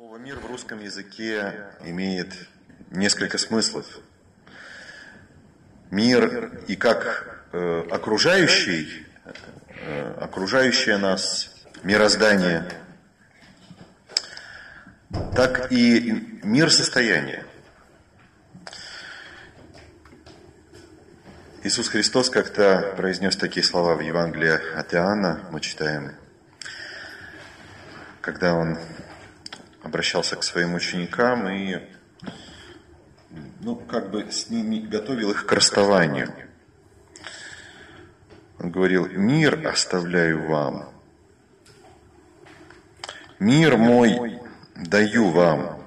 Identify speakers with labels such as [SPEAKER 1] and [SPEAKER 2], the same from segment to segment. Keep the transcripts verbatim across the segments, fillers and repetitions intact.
[SPEAKER 1] Слово «мир» в русском языке имеет несколько смыслов. Мир и как э, окружающий, э, окружающее нас мироздание, так и мир состояния. Иисус Христос как-то произнес такие слова в Евангелии от Иоанна, мы читаем, когда Он обращался к своим ученикам и, ну, как бы с ними готовил их к расставанию. Он говорил: «Мир оставляю вам, мир мой даю вам,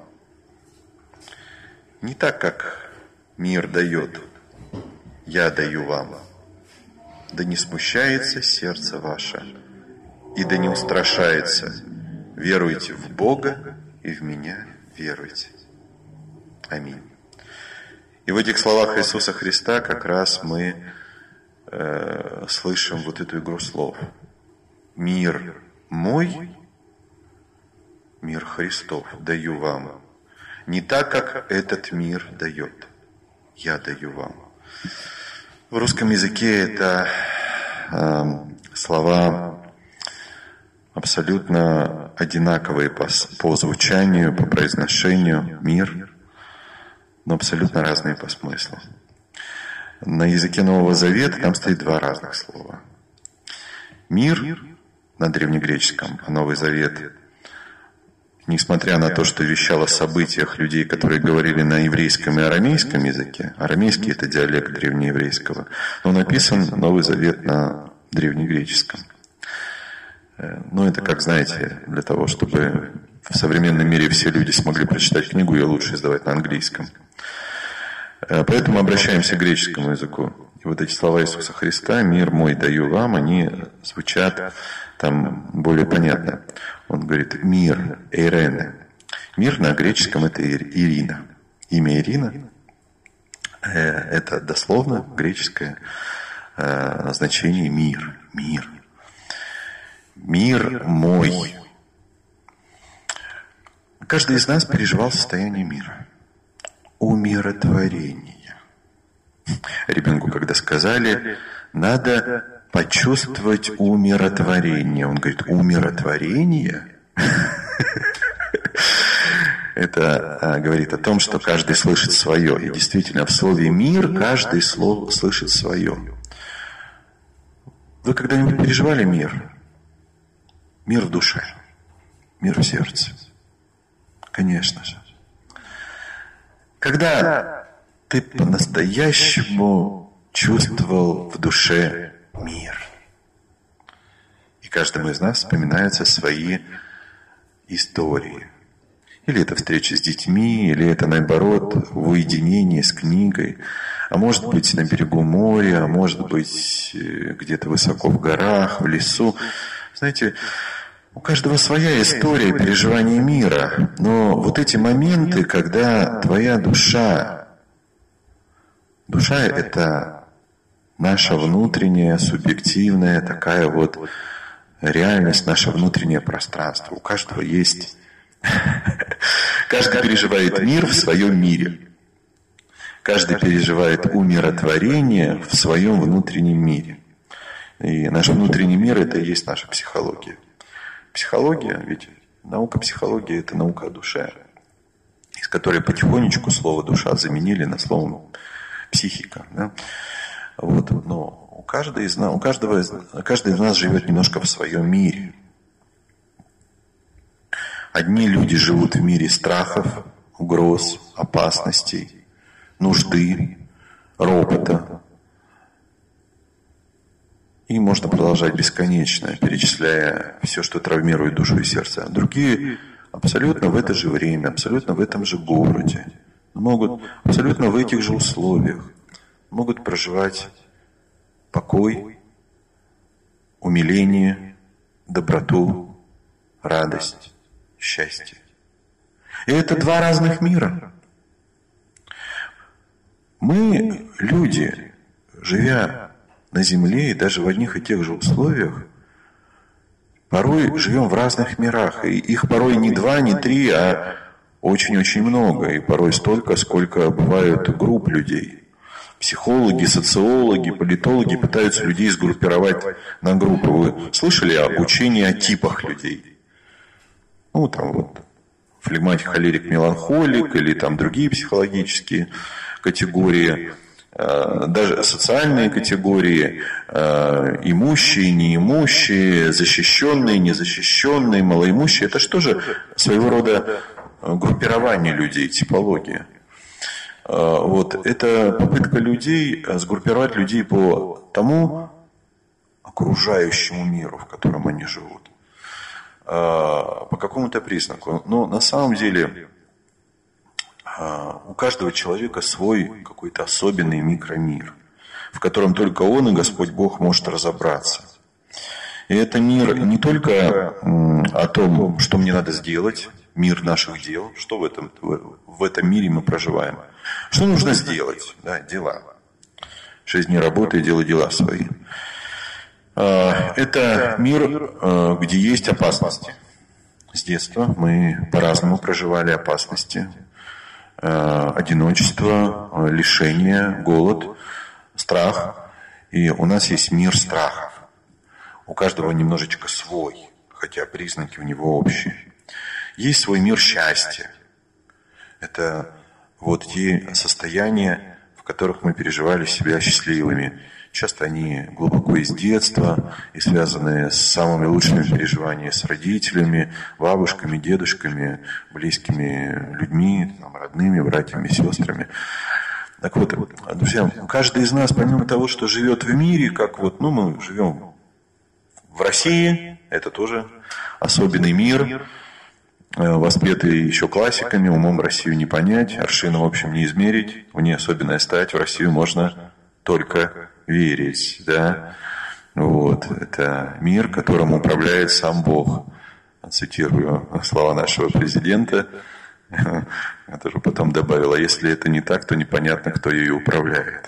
[SPEAKER 1] не так, как мир дает, я даю вам. Да не смущается сердце ваше, и да не устрашается. Веруйте в Бога, и в меня веруйте». Аминь. И в этих словах Иисуса Христа как раз мы э, слышим вот эту игру слов. Мир мой, мир Христов даю вам. Не так, как этот мир дает. Я даю вам. В русском языке это э, слова абсолютно одинаковые по, по звучанию, по произношению, мир, но абсолютно разные по смыслу. На языке Нового Завета там стоит два разных слова. Мир на древнегреческом, а Новый Завет, несмотря на то, что вещал о событиях людей, которые говорили на еврейском и арамейском языке, арамейский — это диалект древнееврейского, но написан Новый Завет на древнегреческом. Но это, как знаете, для того, чтобы в современном мире все люди смогли прочитать книгу, ее лучше издавать на английском. Поэтому обращаемся к греческому языку. И вот эти слова Иисуса Христа «мир мой даю вам», они звучат там более понятно. Он говорит «мир», «эйрене». Мир на греческом — это Ирина. Имя Ирина — это дословно греческое значение «мир», «мир». Мир мой. Каждый из нас переживал состояние мира. Умиротворение. Ребенку, когда сказали, надо почувствовать умиротворение. Он говорит: умиротворение? Это говорит о том, что каждый слышит свое. И действительно, в слове «мир» каждый слово слышит свое. Вы когда-нибудь переживали мир? Мир в душе, мир в сердце. Конечно же. Когда ты по-настоящему чувствовал в душе мир. И каждому из нас вспоминаются свои истории. Или это встреча с детьми, или это, наоборот, в уединении с книгой. А может быть, на берегу моря, а может быть, где-то высоко в горах, в лесу. Знаете, у каждого своя история переживания мира, но вот эти моменты, когда твоя душа, душа — это наша внутренняя, субъективная такая вот реальность, наше внутреннее пространство. У каждого есть, каждый переживает мир в своем мире. Каждый переживает умиротворение в своем внутреннем мире. И наш внутренний мир — это и есть наша психология. Психология, ведь наука психологии — это наука о душе, из которой потихонечку слово «душа» заменили на слово «психика». Да? Вот. Но у каждого, из нас, у каждого из, каждый из нас живет немножко в своем мире. Одни люди живут в мире страхов, угроз, опасностей, нужды, ропота. И можно продолжать бесконечно, перечисляя все, что травмирует душу и сердце. Другие абсолютно в это же время, абсолютно в этом же городе, могут абсолютно в этих же условиях, могут проживать покой, умиление, доброту, радость, счастье. И это два разных мира. Мы, люди, живя на земле и даже в одних и тех же условиях, порой живем в разных мирах. И их порой не два, не три, а очень-очень много. И порой столько, сколько бывает групп людей. Психологи, социологи, политологи пытаются людей сгруппировать на группы. Вы слышали об учении о типах людей? Ну, там вот флегматик, холерик, меланхолик или там другие психологические категории, даже социальные категории, имущие, неимущие, защищенные, незащищенные, малоимущие. Это что же своего рода группирование людей, типология. Вот, это попытка людей сгруппировать людей по тому окружающему миру, в котором они живут. По какому-то признаку. Но на самом деле у каждого человека свой какой-то особенный микромир, в котором только он и Господь Бог может разобраться. И это мир не только о том, что мне надо сделать, мир наших дел, что в этом, в этом мире мы проживаем. Что нужно сделать? Да, дела. Шесть дней работы и делай дела свои. Это мир, где есть опасности. С детства мы по-разному проживали опасности. Одиночество, лишение, голод, страх. И у нас есть мир страхов. У каждого немножечко свой, хотя признаки у него общие. Есть свой мир счастья. Это вот те состояния, в которых мы переживали себя счастливыми. Часто они глубоко из детства и связаны с самыми лучшими переживаниями с родителями, бабушками, дедушками, близкими людьми, там, родными, братьями, сестрами. Так вот, друзья, каждый из нас, помимо того, что живет в мире, как вот, ну, мы живем в России, это тоже особенный мир, воспетый еще классиками, умом Россию не понять, аршином, в общем, не измерить, в ней особенная стать, в Россию можно только верить, да. Вот, это мир, которым управляет сам Бог. Цитирую слова нашего президента, я тоже потом добавил, а если это не так, то непонятно, кто ее управляет.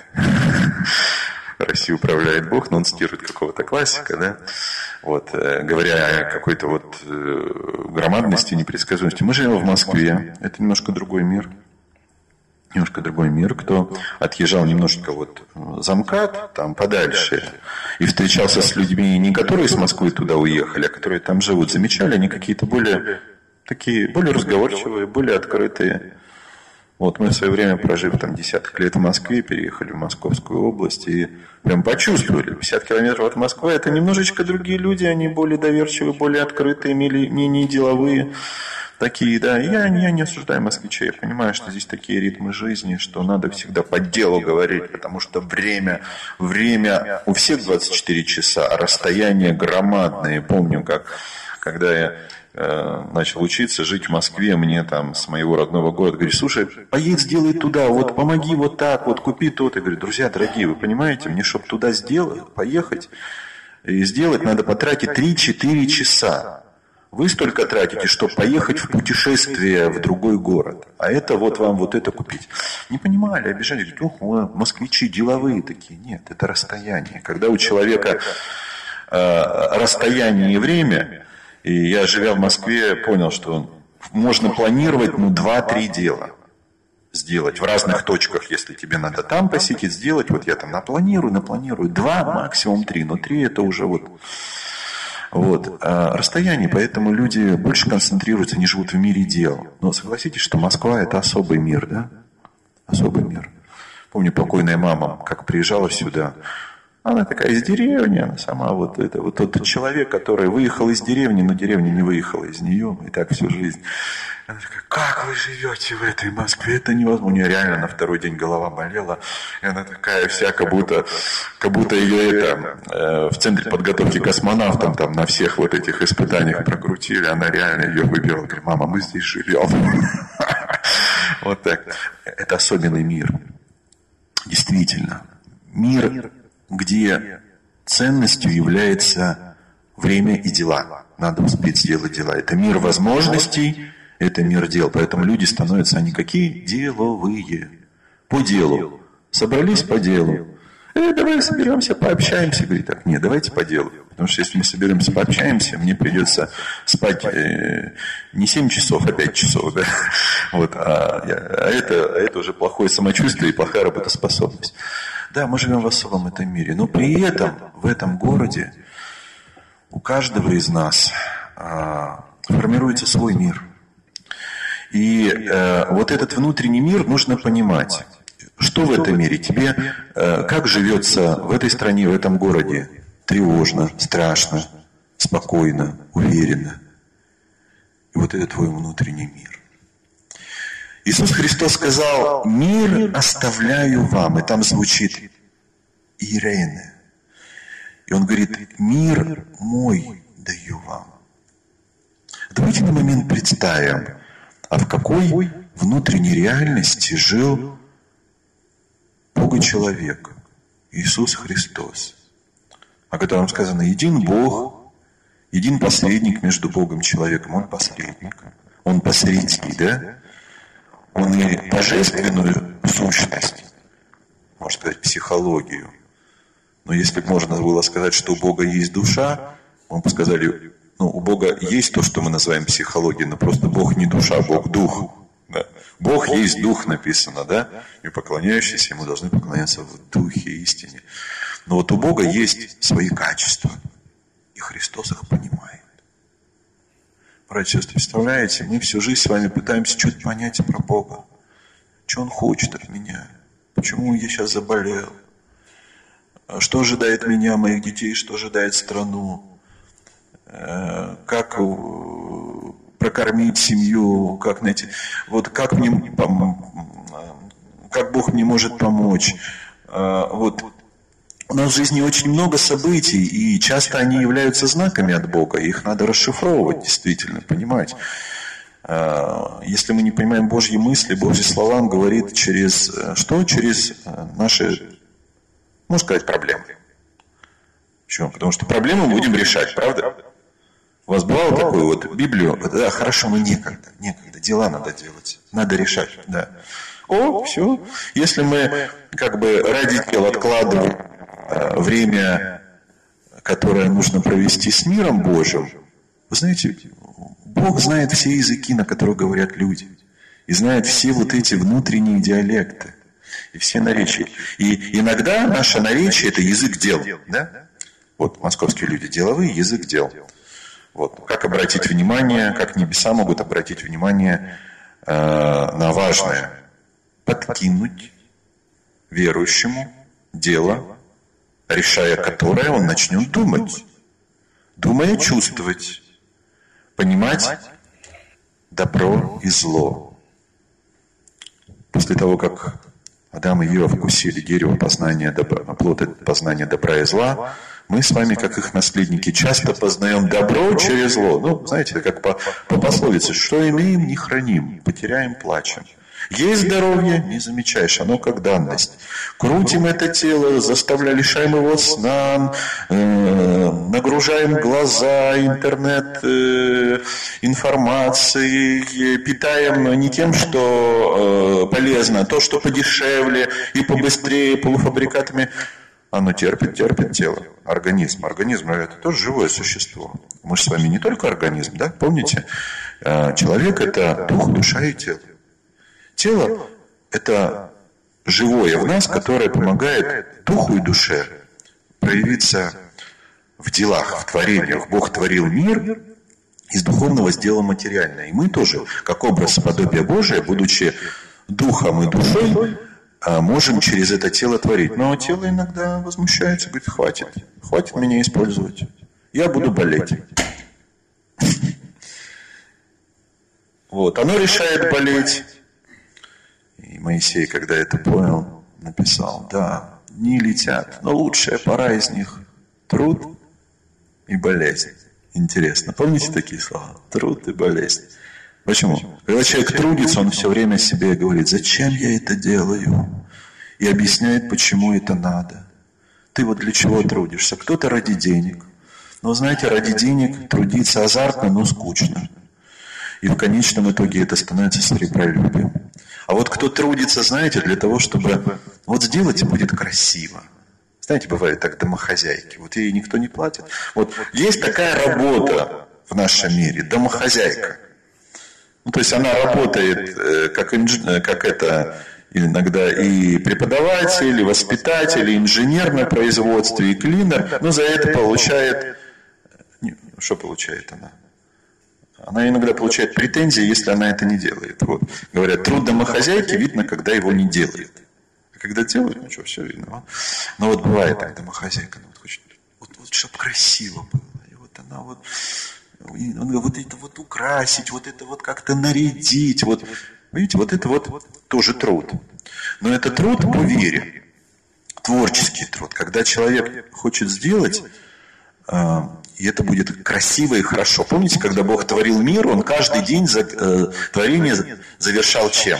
[SPEAKER 1] Россию управляет Бог, но он цитирует какого-то классика, да, вот, говоря о какой-то вот громадности, непредсказуемости. Мы живем в Москве, это немножко другой мир, немножко другой мир. Кто отъезжал немножко вот за МКАД, там подальше, и встречался с людьми, не которые с Москвы туда уехали, а которые там живут, замечали, они какие-то более такие, более разговорчивые, более открытые. Вот мы в свое время, прожив там десяток лет в Москве, переехали в Московскую область и прям почувствовали. пятьдесят километров от Москвы это немножечко другие люди, они более доверчивые, более открытые, менее деловые. Такие, да. Я, я не осуждаю москвичей, я понимаю, что здесь такие ритмы жизни, что надо всегда по делу говорить, потому что время, время у всех двадцать четыре часа, а расстояние громадное. Помню, как когда я начал учиться, жить в Москве, мне там с моего родного города говорят, слушай, поедь, сделай туда, вот помоги вот так, вот купи то-то. Я говорю, друзья, дорогие, вы понимаете, мне, чтобы туда сделать, поехать и сделать, надо потратить три-четыре часа. Вы столько тратите, чтобы поехать в путешествие в другой город. А это вот вам вот это купить. Не понимали, обижали, говорят, ох, москвичи деловые такие. Нет, это расстояние. Когда у человека э, расстояние и время... И я, живя в Москве, понял, что можно планировать, ну, два-три дела сделать в разных точках, если тебе надо там посетить, сделать. Вот я там напланирую, напланирую. Два, максимум три. Но три это уже вот, вот а расстояние. Поэтому люди больше концентрируются, они живут в мире дел. Но согласитесь, что Москва это особый мир, да? Особый мир. Помню, покойная мама, как приезжала сюда. Она такая из деревни, она сама вот это, вот тот человек, который выехал из деревни, но деревня не выехала из нее, и так всю жизнь. Она такая, как вы живете в этой Москве, это невозможно. У нее реально на второй день голова болела, и она такая вся, как будто, как будто ее это, э, в центре подготовки космонавтам там на всех вот этих испытаниях прокрутили, она реально ее выбирала, говорит, мама, мы здесь живем. Вот так. Это особенный мир. Действительно. Мир, где ценностью является время и дела. Надо успеть сделать дела. Это мир возможностей, это мир дел. Поэтому люди становятся, они какие? Деловые. По делу. Собрались по делу. Э, давай соберемся, пообщаемся. Говорит, так, нет, давайте по делу. Потому что если мы соберемся, пообщаемся, мне придется спать э, не семь часов, а пять часов. Да? Вот, а, а, это, а это уже плохое самочувствие и плохая работоспособность. Да, мы живем в особом этом мире, но при этом в этом городе у каждого из нас а, формируется свой мир. И а, вот этот внутренний мир нужно понимать. Что в этом мире? Тебе а, как живется в этой стране, в этом городе? Тревожно, страшно, спокойно, уверенно. И вот это твой внутренний мир. Иисус Христос сказал: «Мир оставляю вам». И там звучит «Ирене». И Он говорит: «Мир мой даю вам». Давайте на момент представим, а в какой внутренней реальности жил Бога-человек, Иисус Христос, о котором сказано: «Един Бог, един посредник между Богом и человеком». Он посредник, Он посредник, да? Он и божественную сущность, можно сказать, психологию. Но если бы можно было сказать, что у Бога есть душа, мы бы сказали, ну, у Бога есть то, что мы называем психологией, но просто Бог не душа, Бог дух. Да. Бог есть дух, написано, да? И поклоняющиеся Ему должны поклоняться в духе истине. Но вот у Бога есть свои качества, и Христос их понимает. Братья и сестры, представляете, мы всю жизнь с вами пытаемся что-то понять про Бога. Что Он хочет от меня? Почему я сейчас заболел? Что ожидает меня, моих детей? Что ожидает страну? Как прокормить семью? Как найти? Вот как мне, как Бог мне может помочь? Вот. У нас в жизни очень много событий, и часто они являются знаками от Бога. Их надо расшифровывать, действительно, понимать. Если мы не понимаем Божьи мысли, Божьи слова, Он говорит через что? Через наши, можно сказать, проблемы. Почему? Потому что проблемы мы будем решать, правда? У вас бывало такое вот, Библию, да, хорошо, но некогда, некогда, дела надо делать, надо решать, да. О, все. Если мы как бы ради дел откладываем время, которое нужно провести с миром Божьим, вы знаете, Бог знает все языки, на которых говорят люди, и знает все вот эти внутренние диалекты, и все наречия. И иногда наше наречие – это язык дел, да? Вот московские люди деловые, язык дел. Вот. Как обратить внимание, как небеса могут обратить внимание э, на важное. Подкинуть верующему дело, решая которое он начнет думать. Думая, чувствовать, понимать добро и зло. После того, как Адам и Ева вкусили дерево познания добра, плод познания добра и зла, мы с вами, как их наследники, часто познаем добро через зло. Ну, знаете, как по, по пословице: что имеем, не храним, потеряем, плачем. Есть здоровье, не замечаешь, оно как данность. Крутим это тело, заставляем, лишаем его сна, э, нагружаем глаза, интернет э, информацией, питаем не тем, что э, полезно, а то, что подешевле и побыстрее, полуфабрикатами. Оно терпит, терпит тело, организм. Организм – это тоже живое существо. Мы же с вами не только организм, да? Помните? Человек – это дух, душа и тело. Тело – это живое в нас, которое помогает духу и душе проявиться в делах, в творениях. Бог творил мир, из духовного сделал материальное. И мы тоже, как образ подобия Божия, будучи духом и душой, можем через это тело творить. Но тело иногда возмущается, говорит: хватит, хватит меня использовать. Я буду болеть. Вот, оно решает болеть. И Моисей, когда это понял, написал: да, дни летят, но лучшая пора из них – труд и болезнь. Интересно, помните такие слова? Труд и болезнь. Почему? Когда человек трудится, он все время себе говорит: зачем я это делаю? И объясняет, почему это надо. Ты вот для чего трудишься? Кто-то ради денег. Но знаете, ради денег трудиться азартно, но скучно. И в конечном итоге это становится сребролюбием. А вот кто трудится, знаете, для того, чтобы вот сделать, и будет красиво. Знаете, бывает так домохозяйки. Вот ей никто не платит. Вот есть такая работа в нашем мире, домохозяйка. Ну, то есть она работает как, инж... как это иногда и преподаватель, и воспитатель, и инженер на производстве, и клинер, но за это получает... Что получает она? Она иногда получает претензии, если она это не делает. Вот. Говорят, труд домохозяйки видно, когда его не делает. А когда делают, ну что, все видно. Но вот бывает так, домохозяйка, ну, вот хочет, вот, вот чтобы красиво было. И вот она вот, вот это вот украсить, вот это вот как-то нарядить. Вот. Видите, вот это вот тоже труд. Но это труд по вере. Творческий труд. Когда человек хочет сделать... И это будет красиво и хорошо. Помните, когда Бог творил мир, Он каждый день за, э, творение завершал чем?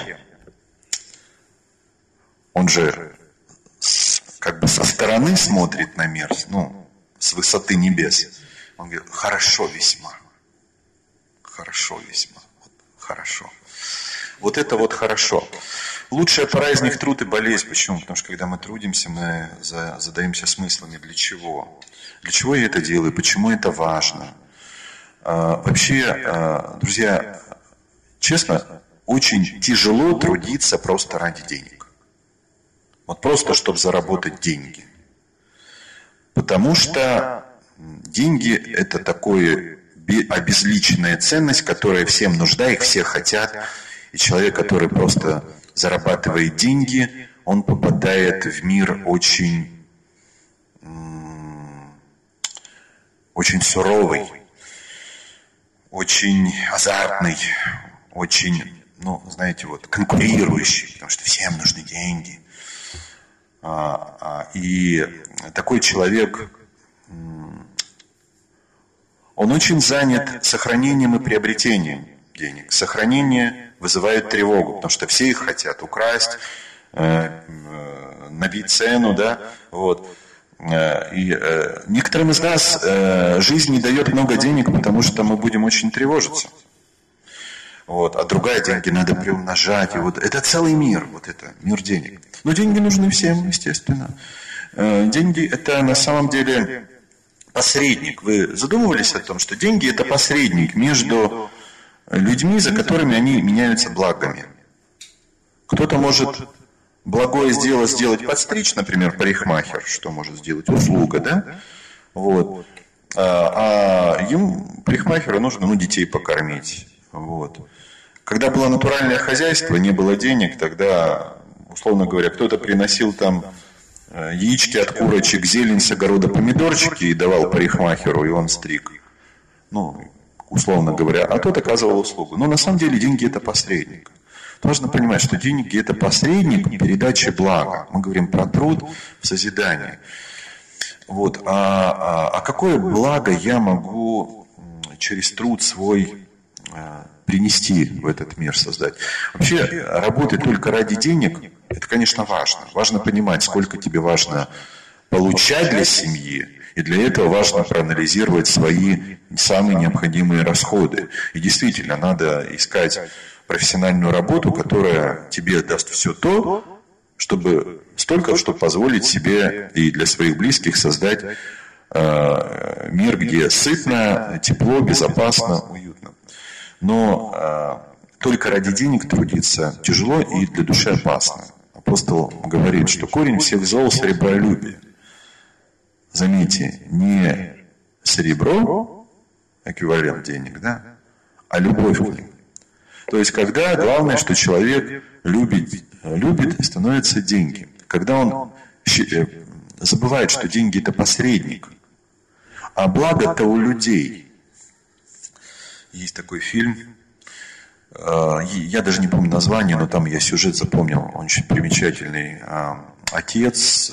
[SPEAKER 1] Он же с, как бы со стороны смотрит на мир, ну, с высоты небес. Он говорит, хорошо весьма. Хорошо весьма. Вот, хорошо. Вот это вот хорошо. Лучшая пора из них труд и болезнь. Почему? Потому что когда мы трудимся, мы за, задаемся смыслами. Для чего? Для чего я это делаю? Почему это важно? А, вообще, а, друзья, честно, очень тяжело трудиться просто ради денег. Вот просто, чтобы заработать деньги. Потому что деньги – это такое обезличенная ценность, которая всем нужна, их все хотят. И человек, который просто зарабатывает деньги, он попадает в мир очень... очень суровый, очень азартный, очень, ну, знаете, вот, конкурирующий, потому что всем нужны деньги. И такой человек, он очень занят сохранением и приобретением денег. Сохранение вызывает тревогу, потому что все их хотят украсть, набить цену, да, вот. И э, некоторым из нас э, жизнь не дает много денег, потому что мы будем очень тревожиться. Вот. А другая деньги надо приумножать. И вот это целый мир, вот это мир денег. Но деньги нужны всем, естественно. Э, деньги это на самом деле посредник. Вы задумывались о том, что деньги это посредник между людьми, за которыми они меняются благами. Кто-то может... благое дело сделать подстричь, например, парикмахер, что может сделать? Услуга, да? Вот. А, а им, парикмахеру, нужно, ну, детей покормить. Вот. Когда было натуральное хозяйство, не было денег, тогда, условно говоря, кто-то приносил там яички от курочек, зелень с огорода, помидорчики и давал парикмахеру, и он стриг. Ну, условно говоря, а тот оказывал услугу. Но на самом деле деньги – это посредник. Важно понимать, что деньги – это посредник передачи блага. Мы говорим про труд в созидании. Вот. А, а, а какое благо я могу через труд свой а, принести в этот мир, создать? Вообще, работать только ради денег – это, конечно, важно. Важно понимать, сколько тебе важно получать для семьи, и для этого важно проанализировать свои самые необходимые расходы. И действительно, надо искать профессиональную работу, которая тебе даст все то, чтобы столько, чтобы позволить себе и для своих близких создать э, мир, где сытно, тепло, безопасно, уютно. Но э, только ради денег трудиться тяжело и для души опасно. Апостол говорит, что корень всех зол – сребролюбие. Заметьте, не серебро, эквивалент денег, да, а любовь к ним. То есть, когда главное, что человек любит, любит, становятся деньги. Когда он забывает, что деньги – это посредник, а благо-то у людей. Есть такой фильм, я даже не помню название, но там я сюжет запомнил, он очень примечательный. Отец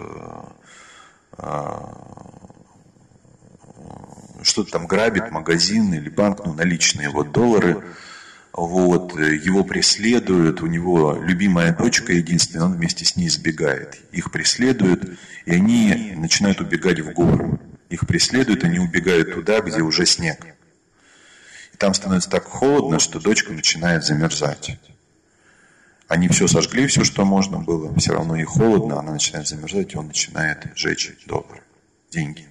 [SPEAKER 1] что-то там грабит, магазин или банк, ну, наличные вот доллары. Вот, его преследуют, у него любимая дочка единственная, он вместе с ней сбегает. Их преследуют, и они начинают убегать в горы. Их преследуют, они убегают туда, где уже снег. И там становится так холодно, что дочка начинает замерзать. Они все сожгли, все, что можно было. Все равно ей холодно, она начинает замерзать, и он начинает жечь доллары, деньги.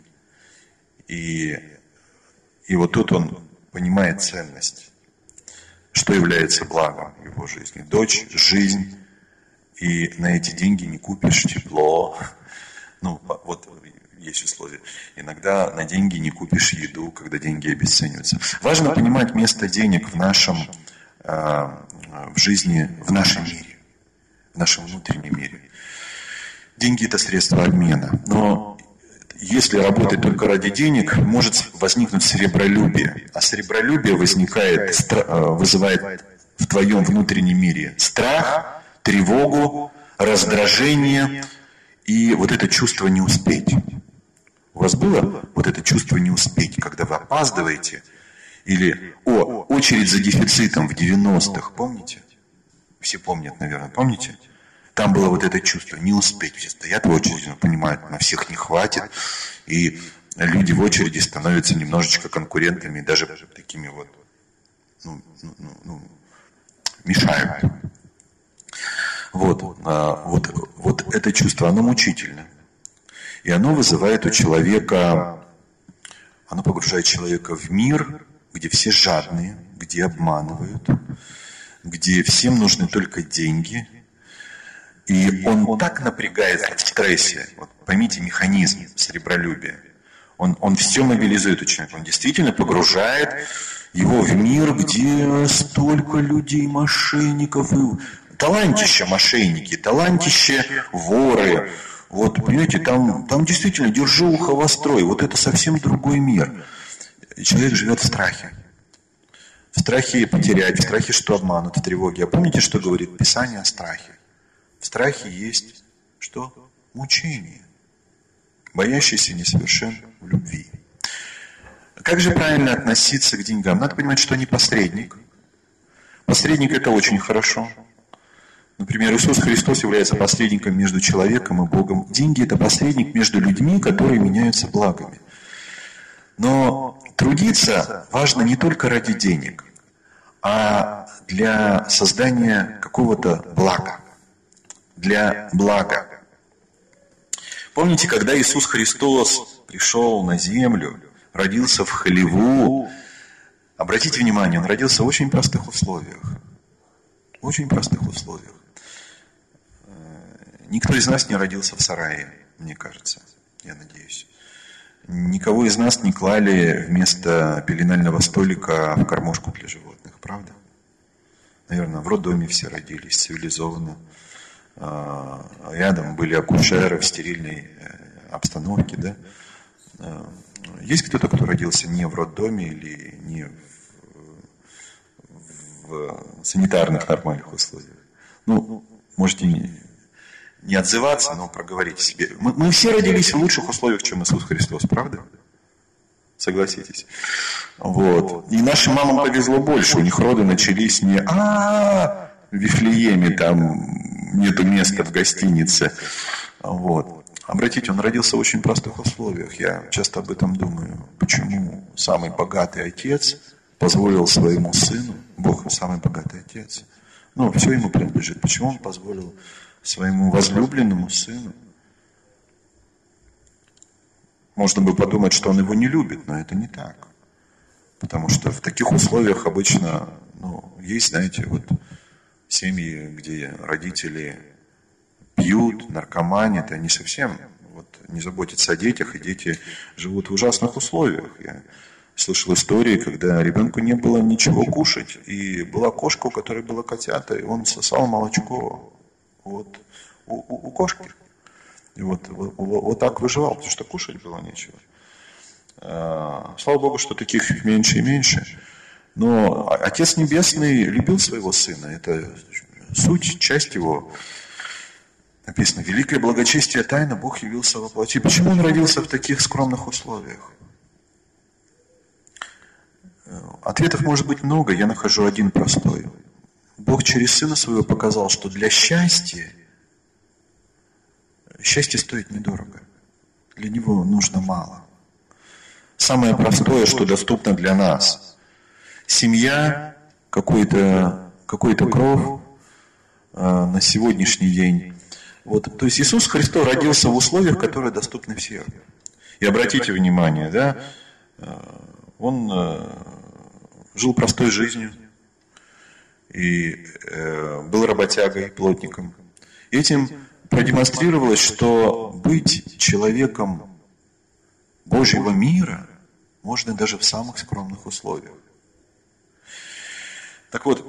[SPEAKER 1] И, и вот тут он понимает ценность, что является благом в его жизни. Дочь, жизнь, и на эти деньги не купишь тепло. Ну, вот есть условия. Иногда на деньги не купишь еду, когда деньги обесцениваются. Важно понимать место денег в нашем, э, в жизни, в нашем мире, в нашем внутреннем мире. Деньги – это средство обмена. Но если работать только ради денег, может возникнуть сребролюбие. А сребролюбие возникает, вызывает в твоем внутреннем мире страх, тревогу, раздражение и вот это чувство не успеть. У вас было вот это чувство не успеть, когда вы опаздываете? Или, о, очередь за дефицитом в девяностых, помните? Все помнят, наверное, помните? Там было вот это чувство не успеть. Все стоят в очереди, но понимают, на всех не хватит. И люди в очереди становятся немножечко конкурентами, даже такими вот, ну, ну, ну, мешают. Вот, а, вот, вот это чувство, оно мучительно. И оно вызывает у человека, оно погружает человека в мир, где все жадные, где обманывают, где всем нужны только деньги. И он так напрягается в стрессе. Вот поймите механизм сребролюбия. Он, он все мобилизует у человека. Он действительно погружает его в мир, где столько людей, мошенников. И... Талантище мошенники, талантище воры. Вот, понимаете, там, там действительно держи ухо востро, вот это совсем другой мир. Человек живет в страхе. В страхе потерять, в страхе, что обманут, в тревоге. А помните, что говорит Писание о страхе? В страхе есть что? Мучение. Боящийся несовершен в любви. Как же правильно относиться к деньгам? Надо понимать, что они посредник. Посредник – это очень хорошо. Например, Иисус Христос является посредником между человеком и Богом. Деньги – это посредник между людьми, которые меняются благами. Но трудиться важно не только ради денег, а для создания какого-то блага. Для блага. Помните, когда Иисус Христос пришел на землю, родился в хлеву, обратите внимание, Он родился в очень простых условиях. В очень простых условиях. Никто из нас не родился в сарае, мне кажется, я надеюсь. Никого из нас не клали вместо пеленального столика в кормушку для животных, правда? Наверное, в роддоме все родились, цивилизованно. Рядом были акушеры в стерильной обстановке, да? Есть кто-то, кто родился не в роддоме или не в, в санитарных нормальных условиях? Ну, можете не, не отзываться, но проговорите себе. Мы, мы все родились в лучших условиях, чем Иисус Христос, правда? Согласитесь. Вот. И нашим мамам повезло больше. У них роды начались не «А, в Вифлееме там нету места в гостинице». Вот. Обратите, он родился в очень простых условиях. Я часто об этом думаю. Почему самый богатый отец позволил своему сыну, Бог самый богатый отец, ну, все ему принадлежит. Почему он позволил своему возлюбленному сыну? Можно бы подумать, что он его не любит, но это не так. Потому что в таких условиях обычно, ну, есть, знаете, вот семьи, где родители пьют, наркоманят, они совсем вот, не заботятся о детях, и дети живут в ужасных условиях. Я слышал истории, когда ребенку не было ничего кушать, и была кошка, у которой было котята, и он сосал молочко вот, у, у, у кошки. И вот, вот, вот так выживал, потому что кушать было нечего. Слава Богу, что таких меньше и меньше. Но Отец Небесный любил своего Сына. Это суть, часть его. Написано, великое благочестие тайна, Бог явился во плоти. Почему Он родился в таких скромных условиях? Ответов может быть много, я нахожу один простой. Бог через Сына Своего показал, что для счастья, счастье стоит недорого. Для Него нужно мало. Самое простое, что доступно для нас. Семья, какой-то, какой-то кров, на сегодняшний день. Вот, то есть Иисус Христос родился в условиях, которые доступны всем. И обратите внимание, да, Он жил простой жизнью и был работягой, плотником. Этим продемонстрировалось, что быть человеком Божьего мира можно даже в самых скромных условиях. Так вот,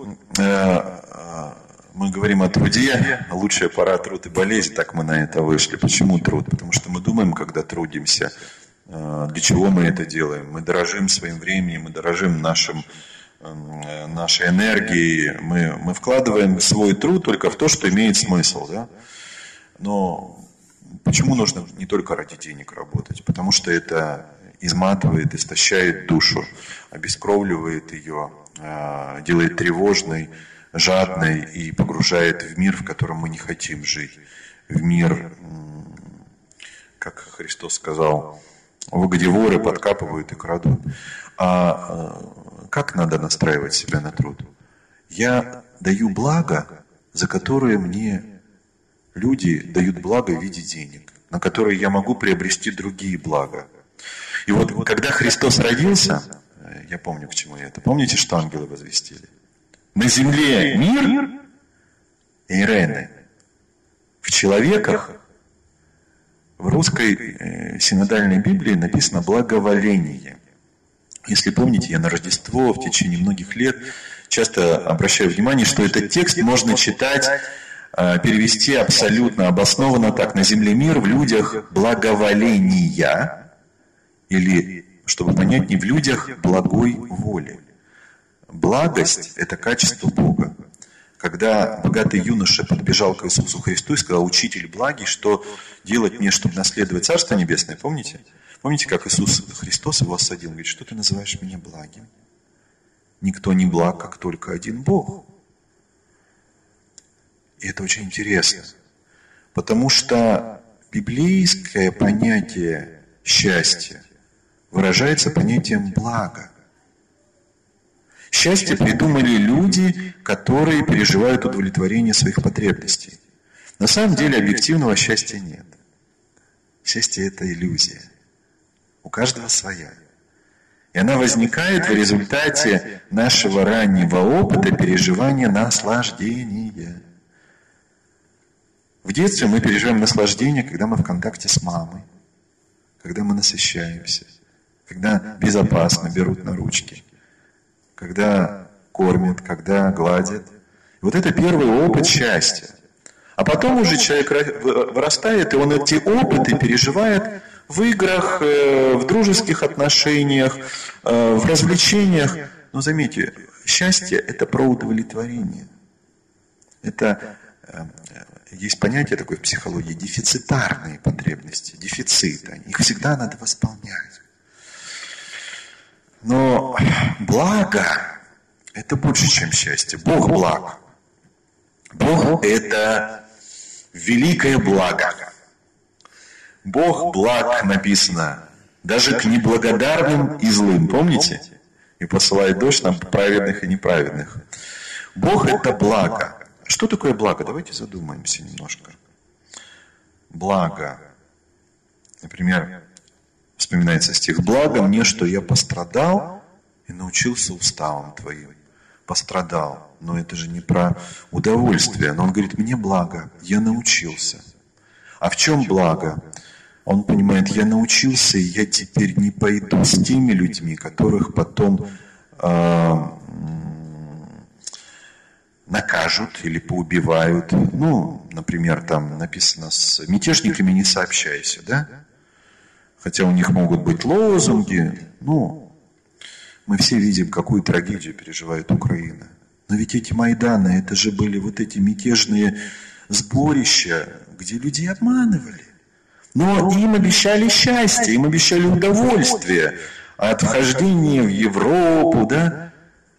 [SPEAKER 1] мы говорим о труде, лучшая пора труд и болезнь, так мы на это вышли. Почему труд? Потому что мы думаем, когда трудимся, для чего мы это делаем. Мы дорожим своим временем, мы дорожим нашим, нашей энергией, мы, мы вкладываем свой труд только в то, что имеет смысл. Да? Но почему нужно не только ради денег работать? Потому что это изматывает, истощает душу, обескровливает ее, делает тревожной, жадной и погружает в мир, в котором мы не хотим жить. В мир, как Христос сказал, где воры подкапывают и крадут. А как надо настраивать себя на труд? Я даю благо, за которое мне люди дают благо в виде денег, на которые я могу приобрести другие блага. И вот когда Христос родился, я помню, к чему я это. Помните, что ангелы возвестили? На земле мир и Ирены. В человеках, в русской э, синодальной Библии написано благоволение. Если помните, я на Рождество в течение многих лет часто обращаю внимание, что этот текст можно читать, э, перевести абсолютно обоснованно так. На земле мир, в людях благоволения, или, чтобы понять, не в людях благой воли. Благость – это качество Бога. Когда богатый юноша подбежал к Иисусу Христу и сказал: «Учитель благий, что делать мне, чтобы наследовать Царство Небесное?» Помните? Помните, как Иисус Христос его осадил? Он говорит: «Что ты называешь меня благим? Никто не благ, как только один Бог». И это очень интересно, потому что библейское понятие счастья выражается понятием блага. Счастье придумали люди, которые переживают удовлетворение своих потребностей. На самом деле объективного счастья нет. Счастье – это иллюзия. У каждого своя. И она возникает в результате нашего раннего опыта переживания наслаждения. В детстве мы переживаем наслаждение, когда мы в контакте с мамой, когда мы насыщаемся, когда безопасно берут на ручки, когда кормят, когда гладят. И вот это первый опыт счастья. А потом уже человек вырастает, и он эти опыты переживает в играх, в дружеских отношениях, в развлечениях. Но заметьте, счастье – это про удовлетворение. Это есть понятие такое в психологии – дефицитарные потребности, дефициты. Их всегда надо восполнять. Но благо – это больше, чем счастье. Бог благ. Бог – это великое благо. Бог благ, написано, даже к неблагодарным и злым. Помните? И посылает дождь на праведных и неправедных. Бог – это благо. Что такое благо? Давайте задумаемся немножко. Благо. Например, вспоминается стих: «Благо мне, что я пострадал и научился уставам твоим». Пострадал. Но это же не про удовольствие. Но он говорит: мне благо, я научился. А в чем благо? Он понимает: я научился, и я теперь не пойду с теми людьми, которых потом э, накажут или поубивают. Ну, например, там написано: с мятежниками не сообщайся, да? Хотя у них могут быть лозунги. Ну, мы все видим, какую трагедию переживает Украина. Но ведь эти Майданы, это же были вот эти мятежные сборища, где людей обманывали. Но им обещали счастье, им обещали удовольствие от вхождения в Европу, да?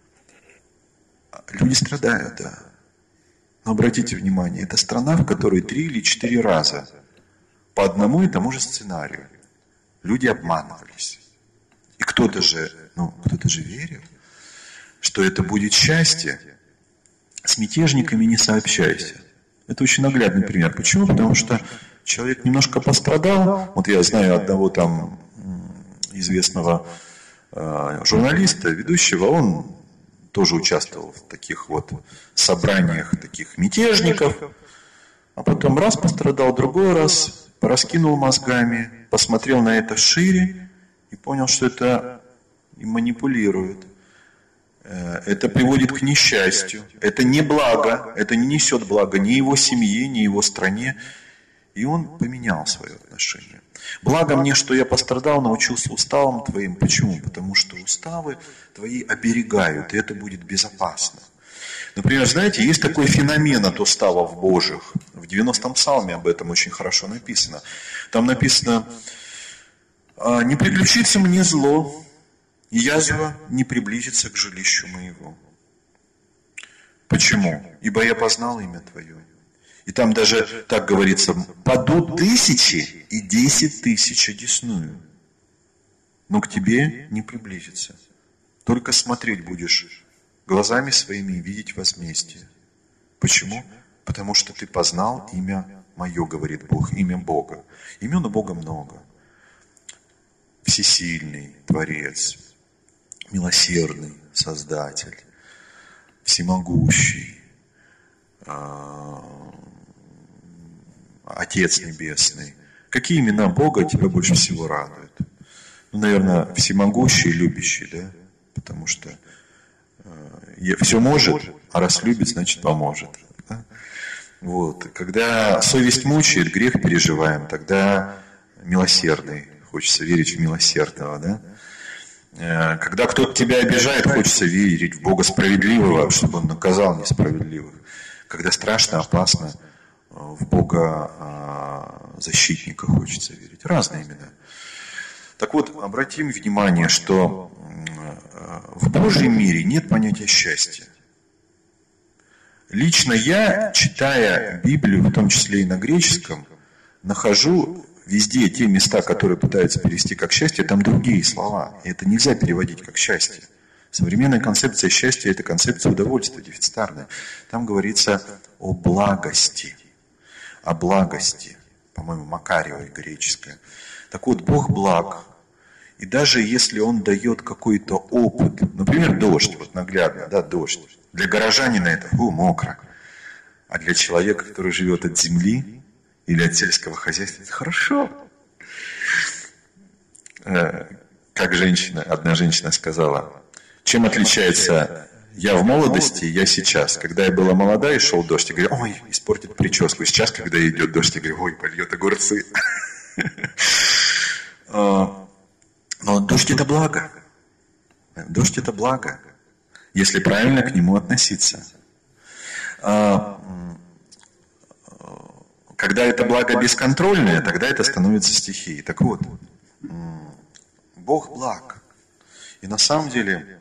[SPEAKER 1] Люди страдают, да. Но обратите внимание, это страна, в которой три или четыре раза по одному и тому же сценарию люди обманывались. И кто-то же, ну, кто-то же верил, что это будет счастье. с мятежниками не сообщайся. Это очень наглядный пример. Почему? Потому что человек немножко пострадал. Вот я знаю одного там известного э, журналиста, ведущего, он тоже участвовал в таких вот собраниях таких мятежников, а потом раз пострадал, другой раз пораскинул мозгами, посмотрел на это шире и понял, что это им манипулирует. Это приводит к несчастью. Это не благо, это не несет блага ни его семье, ни его стране. И он поменял свое отношение. Благо мне, что я пострадал, научился уставам твоим. Почему? Потому что уставы твои оберегают, и это будет безопасно. Например, знаете, есть такой феномен от уставов Божьих. В девяностом псалме об этом очень хорошо написано. Там написано: «Не приключится мне зло, и язва не приблизится к жилищу моего». Почему? Ибо я познал имя Твое. И там даже так говорится: «Падут тысячи и десять тысяч одесную, но к тебе не приблизится. Только смотреть будешь глазами своими и видеть возмездие». Почему? Потому что ты познал имя мое, говорит Бог, имя Бога. Имен у Бога много. Всесильный Творец, милосердный Создатель, всемогущий, Отец Небесный. Какие имена Бога тебя больше всего радуют? Ну, наверное, всемогущий и любящий, да? Потому что э, все может, а раз любит, значит поможет. Да? Вот. Когда совесть мучает, грех переживаем, тогда милосердный. Хочется верить в милосердного, да? Э, когда кто-то тебя обижает, хочется верить в Бога справедливого, чтобы Он наказал несправедливых. Когда страшно, опасно, в Бога защитника хочется верить. Разные имена. Так вот, обратим внимание, что в Божьем мире нет понятия счастья. Лично я, читая Библию, в том числе и на греческом, нахожу везде те места, которые пытаются перевести как счастье, там другие слова. И это нельзя переводить как счастье. Современная концепция счастья – это концепция удовольствия, дефицитарная. Там говорится о благости. О благости. По-моему, Макарьева греческая. Так вот, Бог благ. И даже если Он дает какой-то опыт, например, дождь, вот наглядно, да, дождь. Для горожанина это фу, мокро. А для человека, который живет от земли или от сельского хозяйства, это хорошо. Как женщина, одна женщина сказала: чем отличается я в молодости, я сейчас? Когда я была молода и шел дождь, я говорю: ой, испортит прическу. Сейчас, когда идет дождь, я говорю: ой, польет огурцы. Но дождь это благо. Дождь это благо, если правильно к нему относиться. Когда это благо бесконтрольное, тогда это становится стихией. Так вот, Бог благ. И на самом деле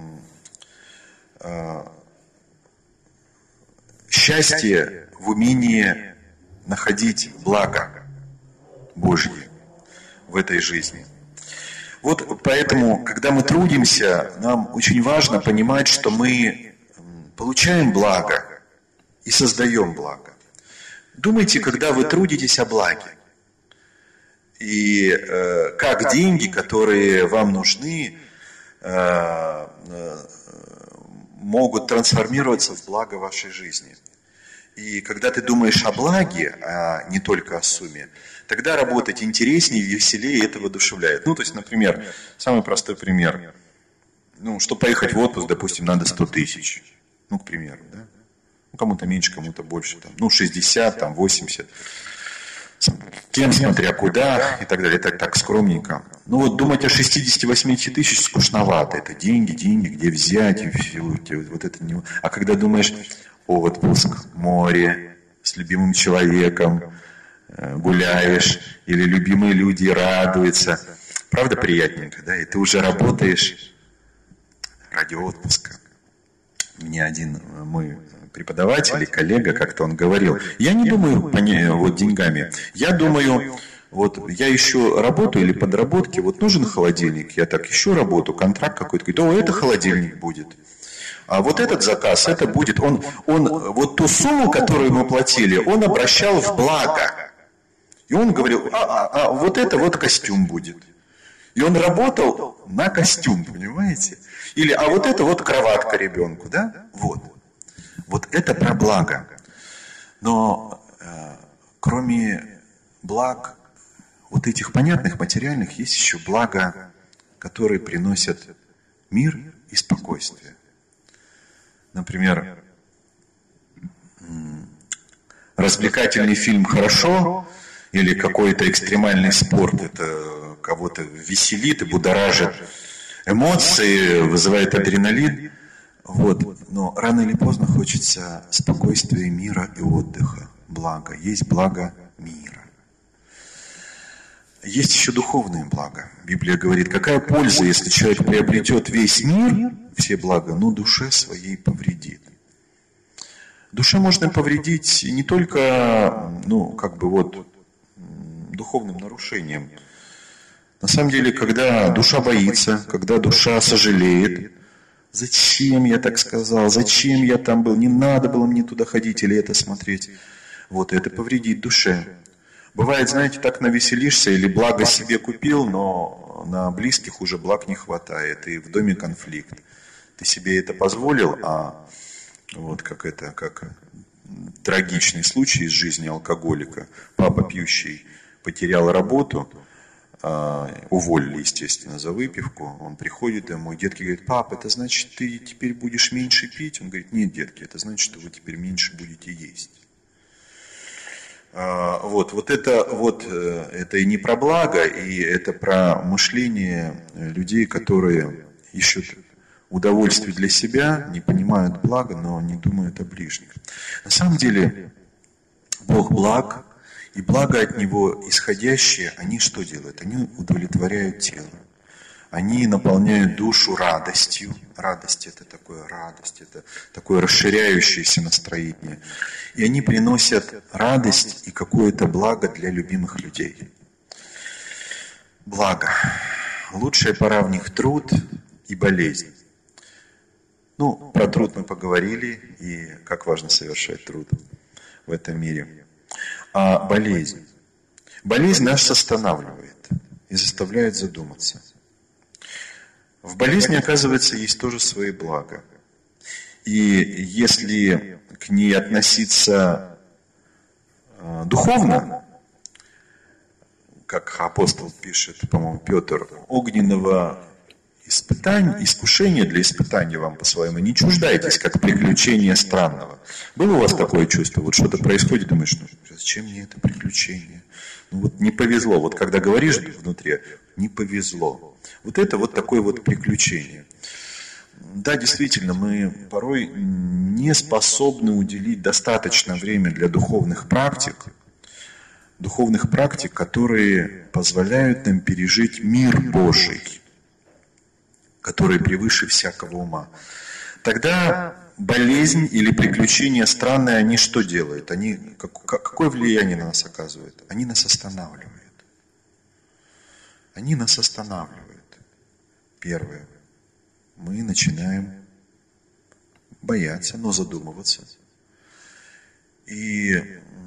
[SPEAKER 1] счастье в умении находить благо Божье в этой жизни. Вот поэтому, когда мы трудимся, нам очень важно понимать, что мы получаем благо и создаем благо. Думайте, когда вы трудитесь о благе. И э, как деньги, которые вам нужны, э, э, могут трансформироваться в благо вашей жизни. И когда ты думаешь о благе, а не только о сумме, тогда работать интереснее, веселее, и это воодушевляет. Ну, то есть, например, самый простой пример. Ну, чтобы поехать в отпуск, допустим, надо сто тысяч. Ну, к примеру, да? Ну, кому-то меньше, кому-то больше. Там, ну, шестьдесят, там, восемьдесят. Кем, смотря куда, и так далее. Это так скромненько. Ну, вот думать о шестидесяти восьмидесяти тысяч скучновато. Это деньги, деньги, где взять, и все, вот это не... А когда думаешь: отпуск, море, с любимым человеком, гуляешь, или любимые люди радуются. Правда приятненько, да? И ты уже работаешь ради отпуска. Мне один мой преподаватель и коллега, как-то он говорил: я не думаю вот деньгами, я думаю, вот я ищу работу или подработки, вот нужен холодильник, я так ищу работу, контракт какой-то, говорит: о, это холодильник будет. А вот этот заказ, это будет, он, он вот ту сумму, которую мы платили, он обращал в благо. И он говорил, а, а, а вот это вот костюм будет. И он работал на костюм, понимаете? Или, а вот это вот кроватка ребенку, да? Вот. Вот это про благо. Но э, кроме благ, вот этих понятных, материальных, есть еще блага, которые приносят мир и спокойствие. Например, развлекательный фильм «Хорошо» или какой-то экстремальный спорт, это кого-то веселит и будоражит эмоции, вызывает адреналин. Вот. Но рано или поздно хочется спокойствия, мира и отдыха. Благо. Есть благо мира. Есть еще духовные блага. Библия говорит, какая польза, если человек приобретет весь мир, все блага, но душе своей повредит. Душе можно повредить не только, ну, как бы вот, духовным нарушением. На самом деле, когда душа боится, когда душа сожалеет, зачем я так сказал, зачем я там был, не надо было мне туда ходить или это смотреть. Вот это повредит душе. Бывает, знаете, так навеселишься или благо себе купил, но на близких уже благ не хватает, и в доме конфликт. Ты себе это позволил, а вот как это, как трагичный случай из жизни алкоголика. Папа пьющий потерял работу, уволили, естественно, за выпивку. Он приходит домой, детки говорят, пап, это значит, ты теперь будешь меньше пить? Он говорит, нет, детки, это значит, что вы теперь меньше будете есть. Вот, вот это вот это и не про благо, и это про мышление людей, которые ищут удовольствие для себя, не понимают блага, но не думают о ближних. На самом деле, Бог благ, и благо от Него исходящие, они что делают? Они удовлетворяют тело. Они наполняют душу радостью. Радость – это такое радость, это такое расширяющееся настроение. И они приносят радость и какое-то благо для любимых людей. Благо. Лучшая пора в них труд и болезнь. Ну, про труд мы поговорили, и как важно совершать труд в этом мире. А болезнь. Болезнь нас останавливает и заставляет задуматься. В болезни, оказывается, есть тоже свои блага. И если к ней относиться э, духовно, как апостол пишет, по-моему, Петр, огненного испытания, искушения для испытания вам по-своему не чуждайтесь, как приключения странного. Было у вас такое чувство? Вот что-то происходит, думаешь, ну зачем мне это приключение? Ну вот не повезло. Вот когда говоришь внутри, не повезло. Вот это вот такое вот приключение. Да, действительно, мы порой не способны уделить достаточно времени для духовных практик, духовных практик, которые позволяют нам пережить мир Божий, который превыше всякого ума. Тогда болезнь или приключения странные, они что делают? Они, какое влияние на нас оказывают? Они нас останавливают. Они нас останавливают. Первое. Мы начинаем бояться, но задумываться. И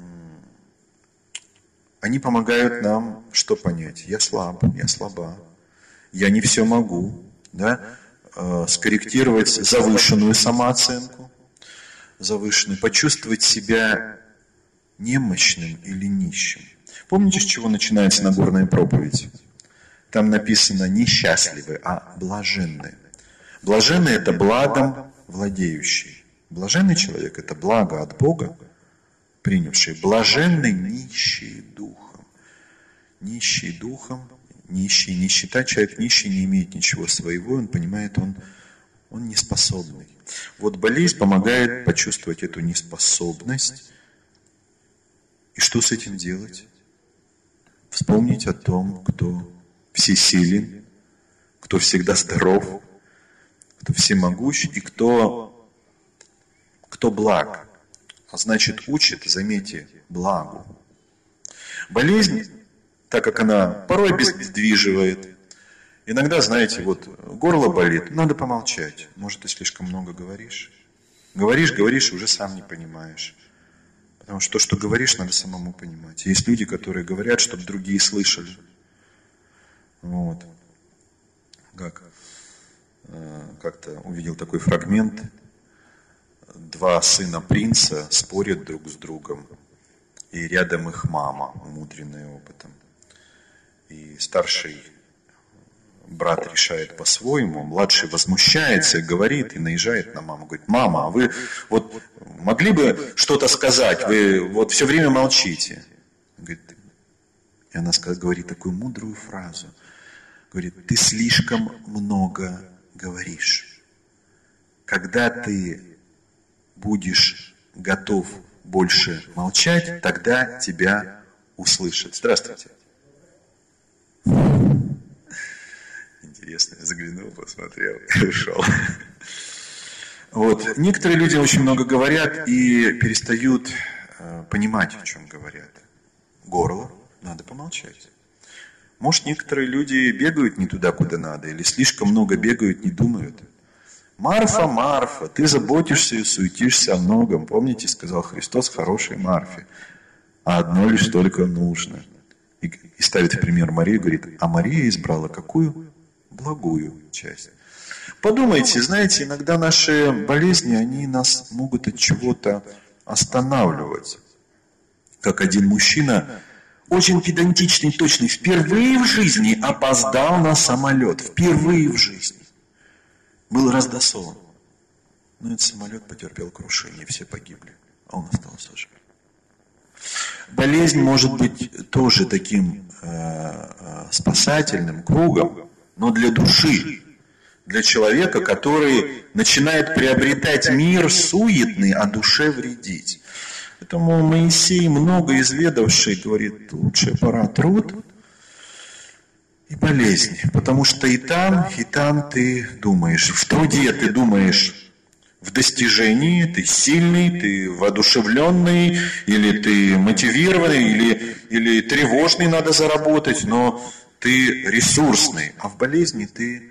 [SPEAKER 1] они помогают нам что понять? Я слаб, я слаба, я не все могу. Да? Скорректировать завышенную самооценку, завышенную, почувствовать себя немощным или нищим. Помните, с чего начинается Нагорная проповедь? Там написано не счастливы, а блаженны. Блаженный – это благом владеющий. Блаженный человек – это благо от Бога, принявший. Блаженный – нищий духом. Нищий духом, нищий, нищета. Человек нищий не имеет ничего своего, он понимает, он, он неспособный. Вот болезнь помогает почувствовать эту неспособность. И что с этим делать? Вспомнить о том, кто всесилен, кто всегда здоров, кто всемогущ и кто, кто благ. А значит, учит, заметьте, благу. Болезнь, так как она порой обездвиживает, Иногда, знаете, вот горло болит, надо помолчать. Может, ты слишком много говоришь. Говоришь, говоришь, уже сам не понимаешь. Потому что то, что говоришь, надо самому понимать. Есть люди, которые говорят, чтобы другие слышали. Вот. Как? Как-то увидел такой фрагмент. Два сына принца спорят друг с другом. И рядом их мама, умудренная опытом. И старший брат решает по-своему, младший возмущается и говорит, и наезжает на маму. Говорит: мама, а вы вот могли бы что-то сказать? Вы вот все время молчите. Говорит, и она говорит такую мудрую фразу. Говорит: ты слишком много говоришь. Когда ты будешь готов больше молчать, тогда тебя услышат. Здравствуйте. Интересно, я заглянул, посмотрел и ушел. Вот. Некоторые люди очень много говорят и перестают э, понимать, о чем говорят. Горло, надо помолчать. Может, некоторые люди бегают не туда, куда надо, или слишком много бегают, не думают. Марфа, Марфа, ты заботишься и суетишься о многом. Помните, сказал Христос хорошей Марфе. А одно лишь только нужно. И, и ставит в пример Марию, говорит: а Мария избрала какую? Благую часть. Подумайте, знаете, иногда наши болезни, они нас могут от чего-то останавливать. Как один мужчина, очень педантичный, точный, впервые в жизни опоздал на самолет. Впервые в жизни. Был раздосован. Но этот самолет потерпел крушение, все погибли, а он остался жив. Болезнь может быть тоже таким э, спасательным кругом, но для души, для человека, который начинает приобретать мир суетный, а душе вредить. Поэтому Моисей, много изведавший, говорит: лучшая пора труд и болезнь. Потому что и там, и там ты думаешь. В труде ты думаешь в достижении, ты сильный, ты воодушевленный, или ты мотивированный, или, или тревожный, надо заработать, но ты ресурсный. А в болезни ты...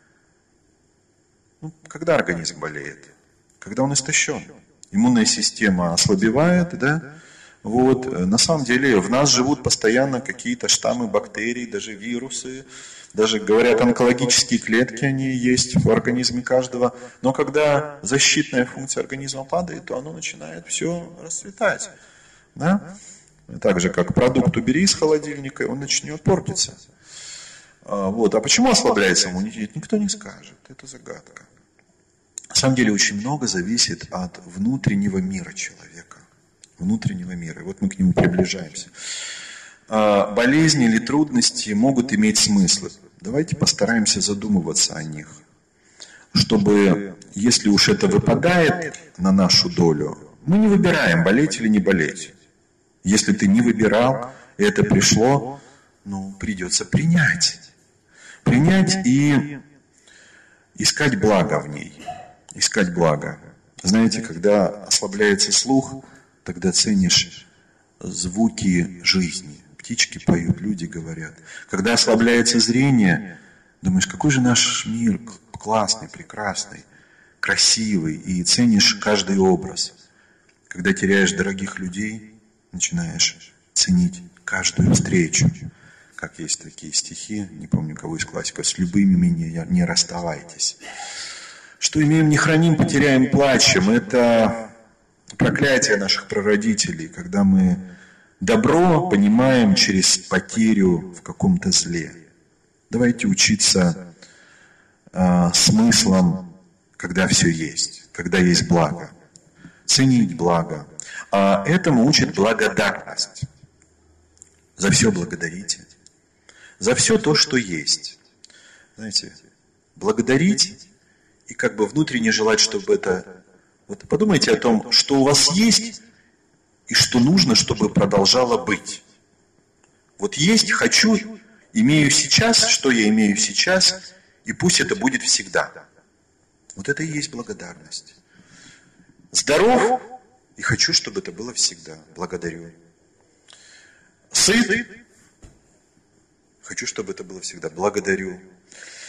[SPEAKER 1] Ну, когда организм болеет? Когда он истощен. Иммунная система ослабевает, да? Вот. На самом деле в нас живут постоянно какие-то штаммы бактерий, даже вирусы, даже, говорят, онкологические клетки, они есть в организме каждого. Но когда защитная функция организма падает, то оно начинает все расцветать. Да? Так же, как продукт убери из холодильника, он начнет портиться. Вот. А почему ослабляется иммунитет, никто не скажет. Это загадка. На самом деле очень много зависит от внутреннего мира человека. Внутреннего мира. И вот мы к нему приближаемся. Болезни или трудности могут иметь смыслы. Давайте постараемся задумываться о них. Чтобы, если уж это выпадает на нашу долю, мы не выбираем, болеть или не болеть. Если ты не выбирал, и это пришло, ну, придется принять. Принять и искать благо в ней. Искать благо. Знаете, когда ослабляется слух, тогда ценишь звуки жизни. Птички поют, люди говорят. Когда ослабляется зрение, думаешь, какой же наш мир классный, прекрасный, красивый, и ценишь каждый образ. Когда теряешь дорогих людей, начинаешь ценить каждую встречу. Как есть такие стихи, не помню кого из классиков: с любыми меня не расставайтесь. Что имеем, не храним, потеряем, плачем. Это проклятие наших прародителей, когда мы добро понимаем через потерю в каком-то зле. Давайте учиться э, смыслом, когда все есть, когда есть благо. Ценить благо. А этому учит благодарность. За все благодарите. За все то, что есть. Знаете, благодарить и как бы внутренне желать, чтобы это... Вот подумайте о том, что у вас есть и что нужно, чтобы продолжало быть. Вот есть, хочу, имею сейчас, что я имею сейчас, и пусть это будет всегда. Вот это и есть благодарность. Здоров, и хочу, чтобы это было всегда. Благодарю. Сыт, хочу, чтобы это было всегда. Благодарю.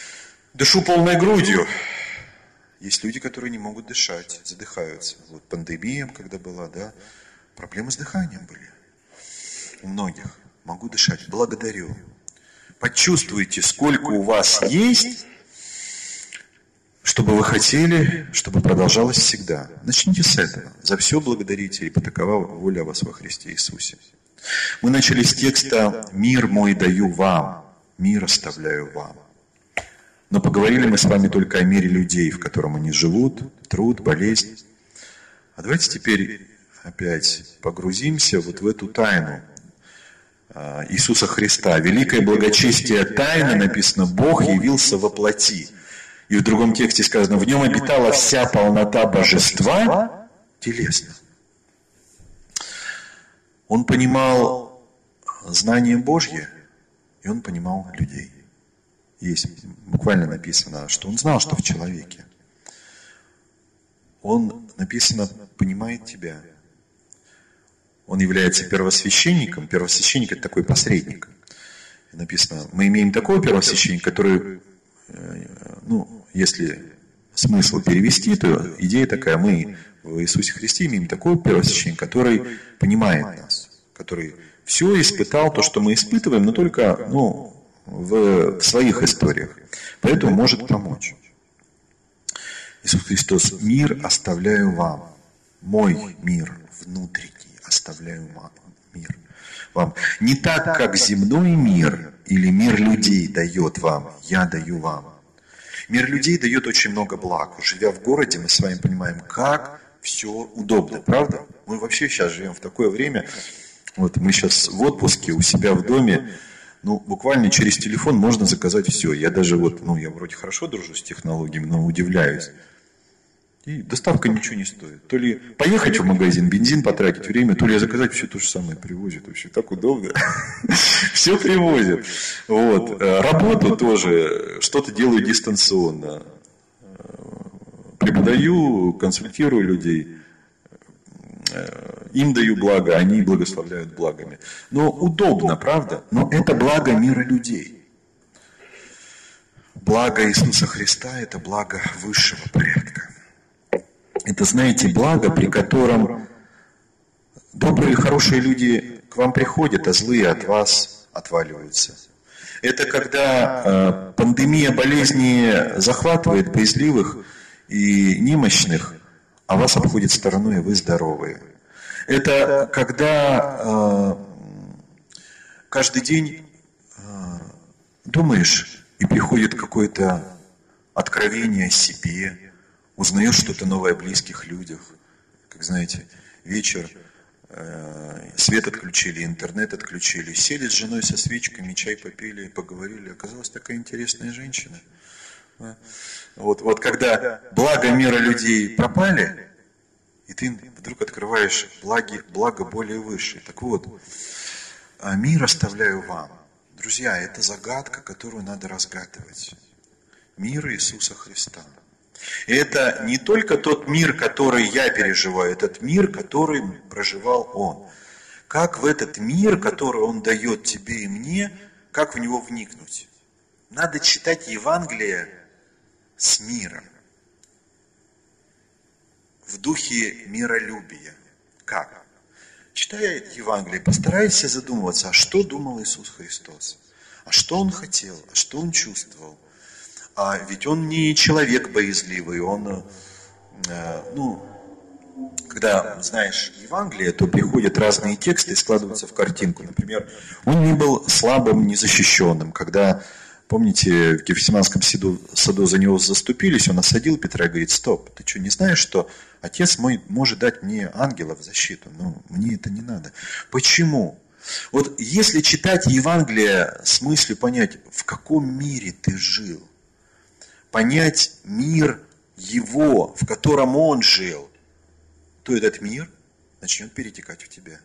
[SPEAKER 1] Дышу полной грудью. Есть люди, которые не могут дышать, задыхаются. Вот пандемия, когда была, да, проблемы с дыханием были у многих. Могу дышать. Благодарю. Почувствуйте, сколько у вас есть, чтобы вы хотели, чтобы продолжалось всегда. Начните с этого. За все благодарите, ибо такова воля о вас во Христе Иисусе. Мы начали с текста «Мир мой даю вам, мир оставляю вам». Но поговорили мы с вами только о мире людей, в котором они живут, труд, болезнь. А давайте теперь опять погрузимся вот в эту тайну Иисуса Христа. Великое благочестие тайны, написано, Бог явился во плоти. И в другом тексте сказано, в нем обитала вся полнота божества телесно. Он понимал знание Божье, и он понимал людей. Есть буквально написано, что он знал, что в человеке. Он, написано, понимает тебя. Он является первосвященником. Первосвященник – это такой посредник. И написано, мы имеем такого первосвященника, который, ну, если смысл перевести, то идея такая, мы в Иисусе Христе имеем такого первосвященника, который понимает нас, который все испытал, то, что мы испытываем, но только, ну, в, в своих историях. Поэтому может помочь. Иисус Христос, мир оставляю вам, мой мир внутренний оставляю вам, мир вам. Не так, как земной мир или мир людей дает вам, я даю вам. Мир людей дает очень много благ. Живя в городе, мы с вами понимаем, как все удобно, правда? Мы вообще сейчас живем в такое время, вот мы сейчас в отпуске у себя в доме, ну, буквально через телефон можно заказать все. Я даже вот, ну, я вроде хорошо дружу с технологиями, но удивляюсь. И доставка ничего не стоит. То ли поехать в магазин, бензин потратить время, то ли заказать все то же самое привозят. Вообще так удобно. Все привозят. Вот. Работу тоже, что-то делаю дистанционно. Преподаю, консультирую людей. Им даю благо, они благословляют благами. Но удобно, правда? Но это благо мира людей. Благо Иисуса Христа – это благо высшего порядка. Это, знаете, благо, при котором добрые, хорошие люди к вам приходят, а злые от вас отваливаются. Это когда э, пандемия болезни захватывает боязливых и немощных, а вас обходит стороной, и вы здоровые. Это когда э, каждый день э, думаешь, и приходит какое-то откровение о себе, узнаешь что-то новое о близких людях. Как знаете, вечер, э, свет отключили, интернет отключили, сели с женой со свечками, чай попили, поговорили. Оказалась такая интересная женщина. Вот, вот когда благо мира людей пропали, и ты вдруг открываешь благи, благо более высшее. Так вот, мир оставляю вам. Друзья, это загадка, которую надо разгадывать. Мир Иисуса Христа. И это не только тот мир, который я переживаю, этот мир, который проживал Он. Как в этот мир, который Он дает тебе и мне, как в него вникнуть? Надо читать Евангелие с миром. В духе миролюбия. Как? Читая Евангелие, постарайся задумываться, а что думал Иисус Христос? А что Он хотел? А что Он чувствовал? А ведь Он не человек боязливый, Он, э, ну, когда знаешь Евангелие, то приходят разные тексты и складываются в картинку. Например, Он не был слабым, незащищенным. Когда, помните, в Гефсиманском саду, саду за него заступились, Он осадил Петра и говорит: стоп, ты что, не знаешь, что Отец мой может дать мне ангелов в защиту? Ну, мне это не надо. Почему? Вот если читать Евангелие с мыслью понять, в каком мире ты жил, понять мир Его, в котором Он жил, то этот мир начнет перетекать в тебя.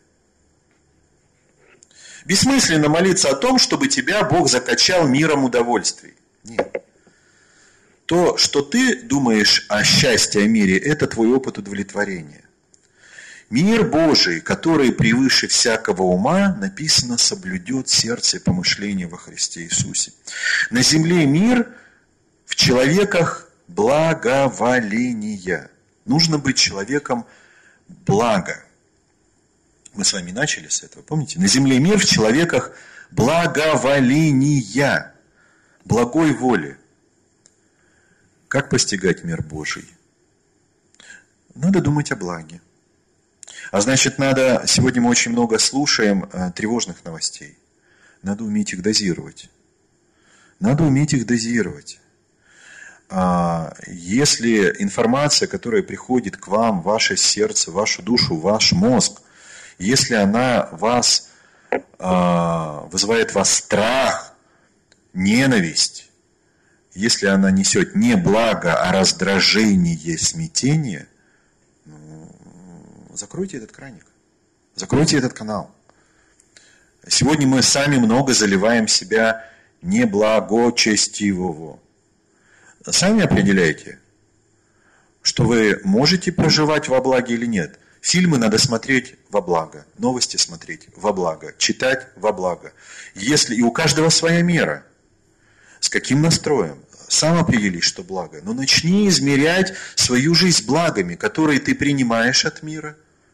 [SPEAKER 1] Бессмысленно молиться о том, чтобы тебя Бог закачал миром удовольствий. Нет. То, что ты думаешь о счастье, о мире, это твой опыт удовлетворения. Мир Божий, который превыше всякого ума, написано, соблюдет сердце и помышления во Христе Иисусе. На земле мир в человеках благоволения. Нужно быть человеком блага. Мы с вами начали с этого, помните? На земле мир, в человеках благоволения, благой воли. Как постигать мир Божий? Надо думать о благе. А значит, надо, сегодня мы очень много слушаем э, тревожных новостей. Надо уметь их дозировать. Надо уметь их дозировать. А, если информация, которая приходит к вам, в ваше сердце, в вашу душу, в ваш мозг, если она вас а, вызывает в вас страх, ненависть, если она несет не благо, а раздражение, смятение, ну, закройте этот краник, закройте этот канал. Сегодня мы сами много заливаем себя неблагочестивого. Сами определяйте, что вы можете проживать во благе или нет. Фильмы надо смотреть во благо, новости смотреть во благо, читать во благо. Если и у каждого своя мера, с каким настроем, сам определись, что благо. Но начни измерять свою жизнь благами, которые ты принимаешь от мира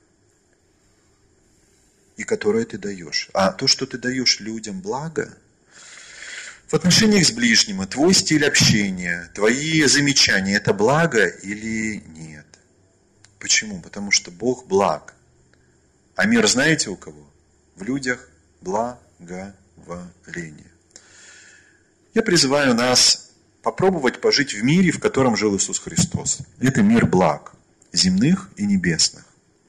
[SPEAKER 1] и которые ты даешь. А то, что ты даешь людям благо, в отношениях с ближним, твой стиль общения, твои замечания, это благо или нет? Почему? Потому что Бог благ. А мир знаете у кого? В людях благоволение. Я призываю нас попробовать пожить в мире, в котором жил Иисус Христос. Это мир благ, земных и небесных.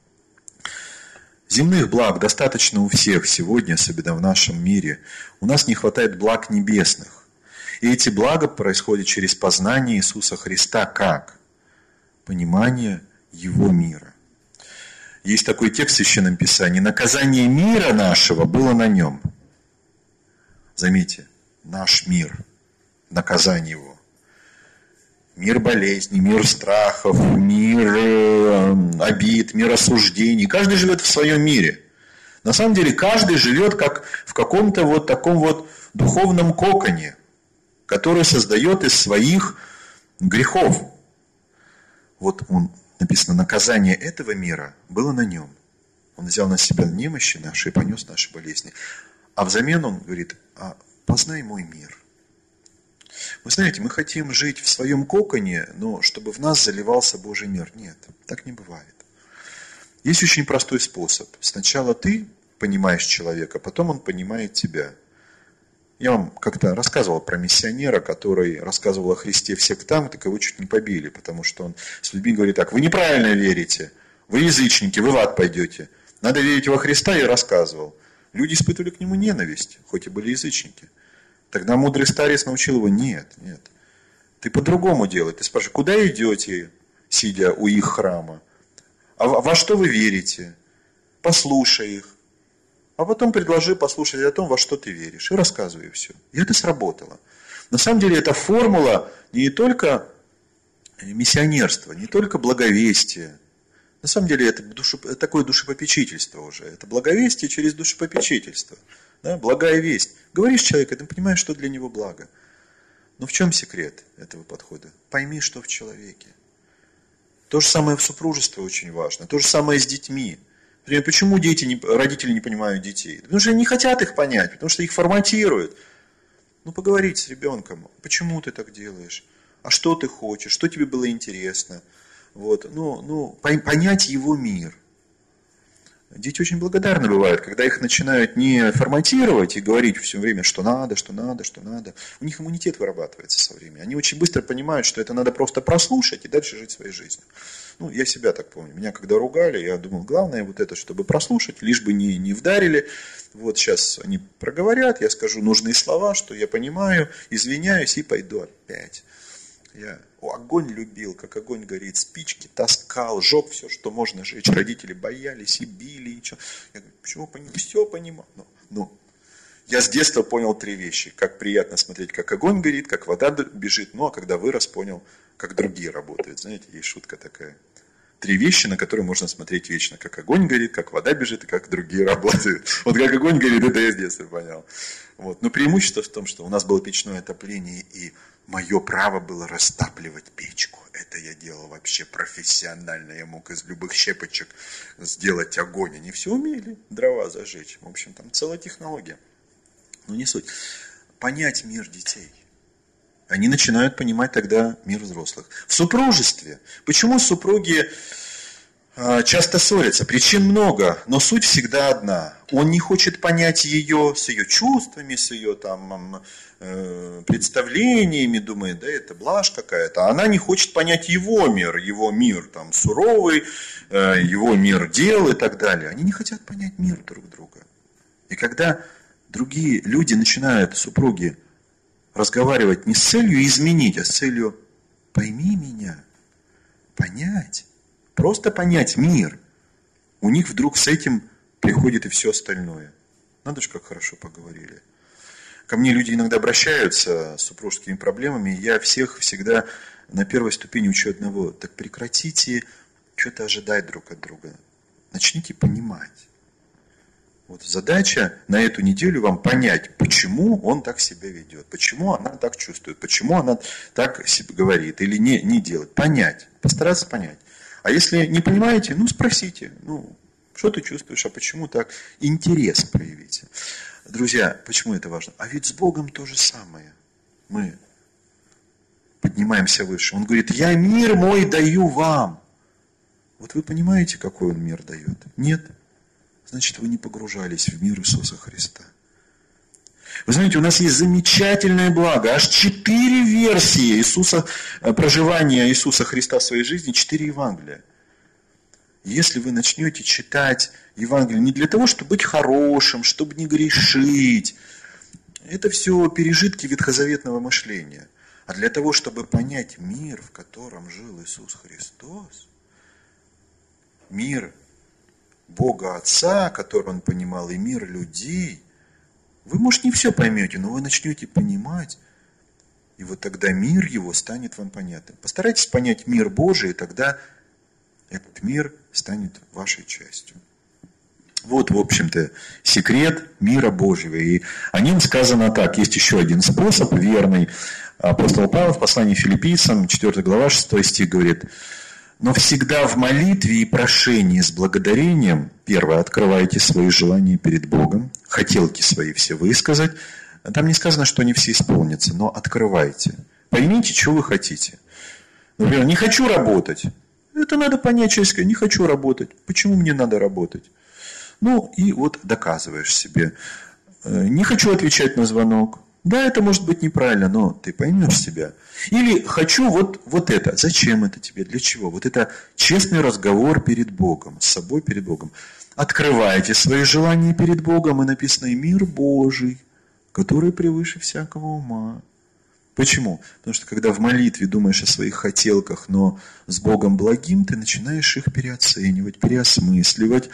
[SPEAKER 1] Земных благ достаточно у всех сегодня, особенно в нашем мире. У нас не хватает благ небесных. И эти блага происходят через познание Иисуса Христа как? Понимание Его мира. Есть такой текст в Священном Писании. Наказание мира нашего было на нем. Заметьте, наш мир, наказание его. Мир болезней, мир страхов, мир э, обид, мир осуждений. Каждый живет в своем мире. На самом деле каждый живет как в каком-то вот таком вот духовном коконе, который создает из своих грехов. Вот он, написано, наказание этого мира было на нем. Он взял на себя немощи наши и понес наши болезни. А взамен он говорит, а познай мой мир. Вы знаете, мы хотим жить в своем коконе, но чтобы в нас заливался Божий мир. Нет, так не бывает. Есть очень простой способ. Сначала ты понимаешь человека, потом он понимает тебя. Я вам как-то рассказывал про миссионера, который рассказывал о Христе в сектам, так его чуть не побили, потому что он с людьми говорит так: вы неправильно верите, вы язычники, вы в ад пойдете. Надо верить во Христа, я рассказывал. Люди испытывали к нему ненависть, хоть и были язычники. Тогда мудрый старец научил его: нет, нет, ты по-другому делай. Ты спрашиваешь, куда идете, сидя у их храма? А во что вы верите? Послушай их. А потом предложи послушать о том, во что ты веришь. И рассказывай все. И это сработало. На самом деле это формула не только миссионерства, не только благовестия. На самом деле это, душу, это такое душепопечительство уже. Это благовестие через душепопечительство. Да? Благая весть. Говоришь человеку, ты понимаешь, что для него благо. Но в чем секрет этого подхода? Пойми, что в человеке. То же самое в супружестве очень важно. То же самое с детьми. Например, почему дети не, родители не понимают детей? Потому что они не хотят их понять, потому что их форматируют. Ну, поговорить с ребенком. Почему ты так делаешь? А что ты хочешь? Что тебе было интересно? Вот. Ну, ну, понять его мир. Дети очень благодарны бывают, когда их начинают не форматировать и говорить все время, что надо, что надо, что надо. У них иммунитет вырабатывается со временем. Они очень быстро понимают, что это надо просто прослушать и дальше жить своей жизнью. Ну, я себя так помню. Меня когда ругали, я думал, главное вот это, чтобы прослушать, лишь бы не, не вдарили. Вот сейчас они проговорят, я скажу нужные слова, что я понимаю, извиняюсь и пойду опять. Я огонь любил, как огонь горит, спички таскал, жег все, что можно жечь. Родители боялись и били. И что. Я говорю, почему понимаю? Все понимаю. Ну, ну, я с детства понял три вещи. Как приятно смотреть, как огонь горит, как вода бежит. Ну, а когда вырос, понял, как другие работают. Знаете, есть шутка такая. три вещи, на которые можно смотреть вечно. Как огонь горит, как вода бежит и как другие работают. Вот как огонь горит, это я с детства понял. Вот. Но преимущество в том, что у нас было печное отопление, и мое право было растапливать печку. Это я делал вообще профессионально. Я мог из любых щепочек сделать огонь. Они все умели дрова зажечь. В общем, там целая технология. Но не суть. Понять мир детей. Они начинают понимать тогда мир взрослых. В супружестве. Почему супруги э, часто ссорятся? Причин много, но суть всегда одна. Он не хочет понять ее с ее чувствами, с ее там, э, представлениями, думает, да это блажь какая-то. Она не хочет понять его мир, его мир там, суровый, э, его мир дел и так далее. Они не хотят понять мир друг друга. И когда другие люди начинают, супруги, разговаривать не с целью изменить, а с целью пойми меня, понять, просто понять мир. У них вдруг с этим приходит и все остальное. Надо же, как хорошо поговорили. Ко мне люди иногда обращаются с супружескими проблемами, и я всех всегда на первой ступени учу одного. Так прекратите что-то ожидать друг от друга. Начните понимать. Вот задача на эту неделю вам понять, почему он так себя ведет, почему она так чувствует, почему она так себе говорит или не, не делает. Понять, постараться понять. А если не понимаете, ну спросите, ну что ты чувствуешь, а почему так? Интерес проявите. Друзья, почему это важно? А ведь с Богом то же самое. Мы поднимаемся выше. Он говорит, я мир мой даю вам. Вот вы понимаете, какой он мир дает? Нет. Значит, вы не погружались в мир Иисуса Христа. Вы знаете, у нас есть замечательное благо. Аж четыре версии Иисуса, проживания Иисуса Христа в своей жизни, четыре Евангелия. Если вы начнете читать Евангелие не для того, чтобы быть хорошим, чтобы не грешить, это все пережитки ветхозаветного мышления, а для того, чтобы понять мир, в котором жил Иисус Христос, мир Бога Отца, который Он понимал, и мир людей, вы, может, не все поймете, но вы начнете понимать, и вот тогда мир Его станет вам понятным. Постарайтесь понять мир Божий, и тогда этот мир станет вашей частью. Вот, в общем-то, секрет мира Божьего. И о нем сказано так. Есть еще один способ, верный. Апостол Павел в послании Филиппийцам, четвёртая глава, шестой стих говорит: «Но всегда в молитве и прошении с благодарением, первое, открывайте свои желания перед Богом, хотелки свои все высказать». Там не сказано, что они все исполнятся, но открывайте. Поймите, что вы хотите. Например, не хочу работать. Это надо понять человеческое. Не хочу работать. Почему мне надо работать? Ну, и вот доказываешь себе. Не хочу отвечать на звонок. Да, это может быть неправильно, но ты поймешь себя. Или хочу вот, вот это. Зачем это тебе? Для чего? Вот это честный разговор перед Богом, с собой перед Богом. Открывайте свои желания перед Богом, и написано: и мир Божий, который превыше всякого ума. Почему? Потому что когда в молитве думаешь о своих хотелках, но с Богом благим, ты начинаешь их переоценивать, переосмысливать.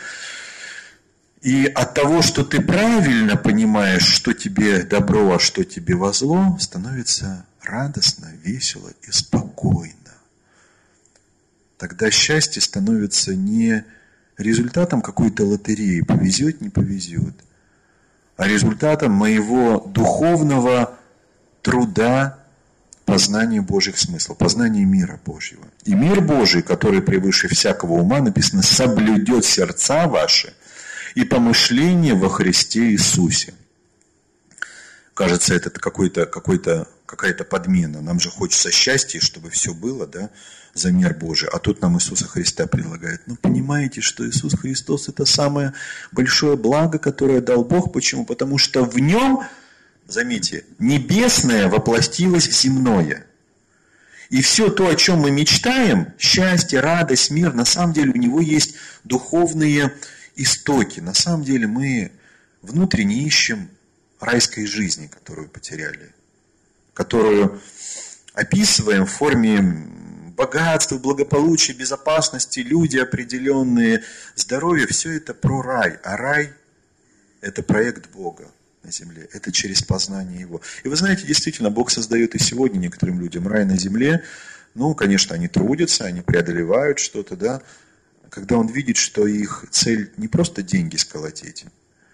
[SPEAKER 1] И от того, что ты правильно понимаешь, что тебе добро, а что тебе во зло, становится радостно, весело и спокойно. Тогда счастье становится не результатом какой-то лотереи, повезет, не повезет, а результатом моего духовного труда, познания Божьих смыслов, познания мира Божьего. И мир Божий, который превыше всякого ума, написано, соблюдет сердца ваши и помышления во Христе Иисусе. Кажется, это какой-то, какой-то, какая-то подмена. Нам же хочется счастья, чтобы все было, да, за мир Божий. А тут нам Иисуса Христа предлагает. Ну, понимаете, что Иисус Христос – это самое большое благо, которое дал Бог. Почему? Потому что в Нем, заметьте, небесное воплотилось в земное. И все то, о чем мы мечтаем, счастье, радость, мир, на самом деле у него есть духовные истоки. На самом деле мы внутренне ищем райской жизни, которую потеряли, которую описываем в форме богатства, благополучия, безопасности, люди определенные, здоровье. Все это про рай. А рай – это проект Бога на земле. Это через познание Его. И вы знаете, действительно, Бог создает и сегодня некоторым людям рай на земле, Ну, конечно, они трудятся, они преодолевают что-то, да. Когда он видит, что их цель не просто деньги сколотить,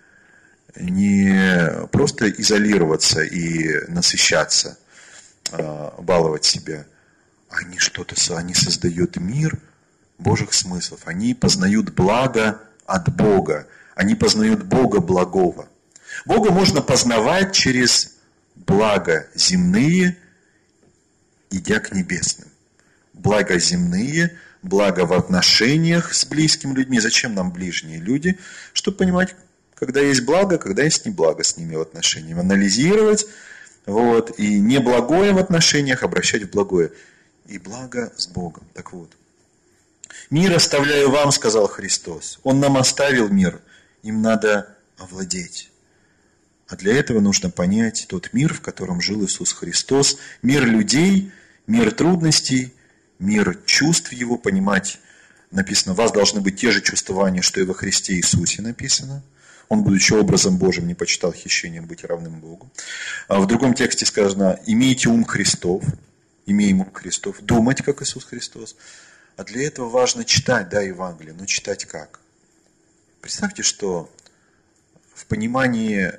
[SPEAKER 1] не просто изолироваться и насыщаться, баловать себя, они что-то, они создают мир Божьих смыслов, они познают благо от Бога, они познают Бога благого. Бога можно познавать через блага земные, идя к небесным. Блага земные, благо в отношениях с близкими людьми. Зачем нам ближние люди? Чтобы понимать, когда есть благо, когда есть неблаго с ними в отношениях. Анализировать, вот, и неблагое в отношениях обращать в благое. И благо с Богом. Так вот. Мир оставляю вам, сказал Христос. Он нам оставил мир. Им надо овладеть. А для этого нужно понять тот мир, в котором жил Иисус Христос. Мир людей, мир трудностей, мир чувств его, понимать. Написано, у вас должны быть те же чувствования, что и во Христе Иисусе написано. Он, будучи образом Божьим, не почитал хищением быть равным Богу. А в другом тексте сказано, имейте ум Христов, имеем ум Христов, думать, как Иисус Христос. А для этого важно читать, да, Евангелие, но читать как? Представьте, что в понимании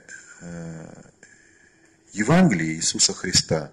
[SPEAKER 1] Евангелия Иисуса Христа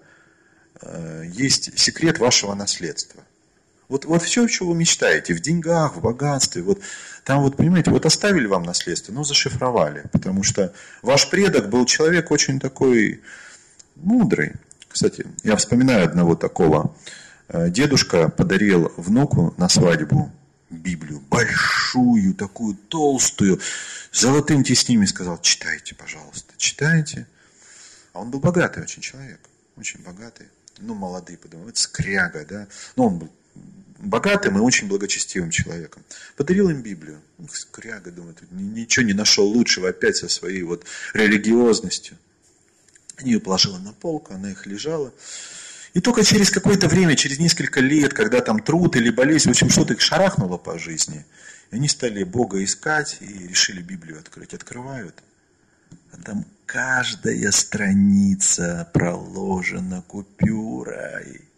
[SPEAKER 1] есть секрет вашего наследства. Вот, вот все, что вы мечтаете, в деньгах, в богатстве, вот там вот, понимаете, вот оставили вам наследство, но зашифровали, потому что ваш предок был человек очень такой мудрый. Кстати, я вспоминаю одного такого. Дедушка подарил внуку на свадьбу Библию, большую, такую толстую, с золотым тиснением, сказал, читайте, пожалуйста, читайте. А он был богатый очень человек, очень богатый. Ну, молодые, подумал, это скряга, да. Но он был богатым и очень благочестивым человеком. Подарил им Библию. Скряга, думает, ничего не нашел лучшего опять со своей вот религиозностью. Они ее положили на полку, она их лежала. И только через какое-то время, через несколько лет, когда там труд или болезнь, в общем, что-то их шарахнуло по жизни, и они стали Бога искать и решили Библию открыть. Открывают, а там каждая страница проложена купюрой.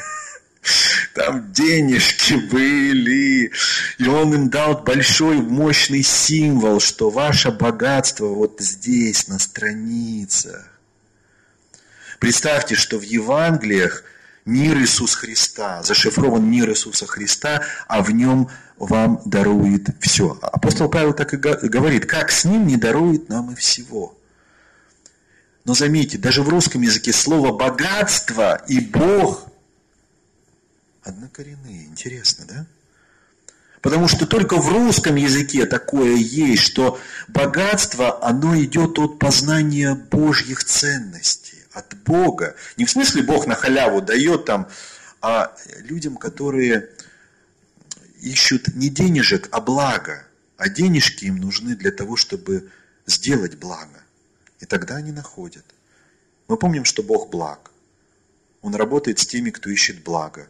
[SPEAKER 1] Там денежки были. И он им дал большой, мощный символ, что ваше богатство вот здесь, на страницах. Представьте, что в Евангелиях мир Иисуса Христа, зашифрован мир Иисуса Христа, а в нем вам дарует все. Апостол Павел так и говорит, как с ним не дарует нам и всего. Но заметьте, даже в русском языке слово «богатство» и «Бог» однокоренные. Интересно, да? Потому что только в русском языке такое есть, что богатство, оно идет от познания Божьих ценностей, от Бога. Не в смысле Бог на халяву дает там, а людям, которые ищут не денежек, а благо. А денежки им нужны для того, чтобы сделать благо. И тогда они находят. Мы помним, что Бог благ. Он работает с теми, кто ищет благо.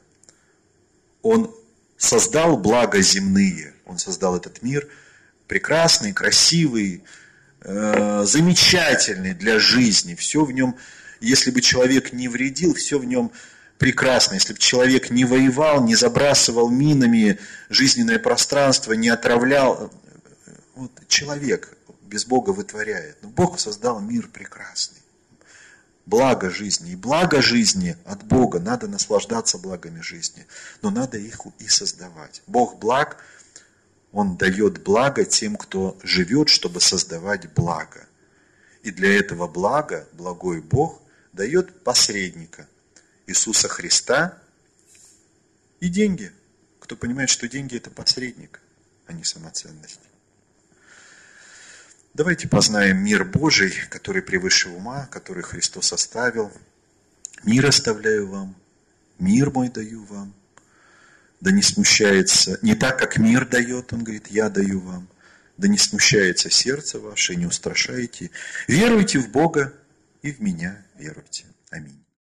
[SPEAKER 1] Он создал блага земные. Он создал этот мир прекрасный, красивый, э, замечательный для жизни. Все в нем, если бы человек не вредил, все в нем прекрасно. Если бы человек не воевал, не забрасывал минами жизненное пространство, не отравлял. Вот человек без Бога вытворяет. Но Бог создал мир прекрасный. Благо жизни. И благо жизни от Бога. Надо наслаждаться благами жизни. Но надо их и создавать. Бог благ. Он дает благо тем, кто живет, чтобы создавать благо. И для этого блага, благой Бог, дает посредника. Иисуса Христа и деньги. Кто понимает, что деньги это посредник, а не самоценность. Давайте познаем мир Божий, который превыше ума, который Христос оставил. Мир оставляю вам, мир мой даю вам. Да не смущается, не так, как мир дает, он говорит, я даю вам. Да не смущается сердце ваше, не устрашайте. Веруйте в Бога и в меня веруйте. Аминь.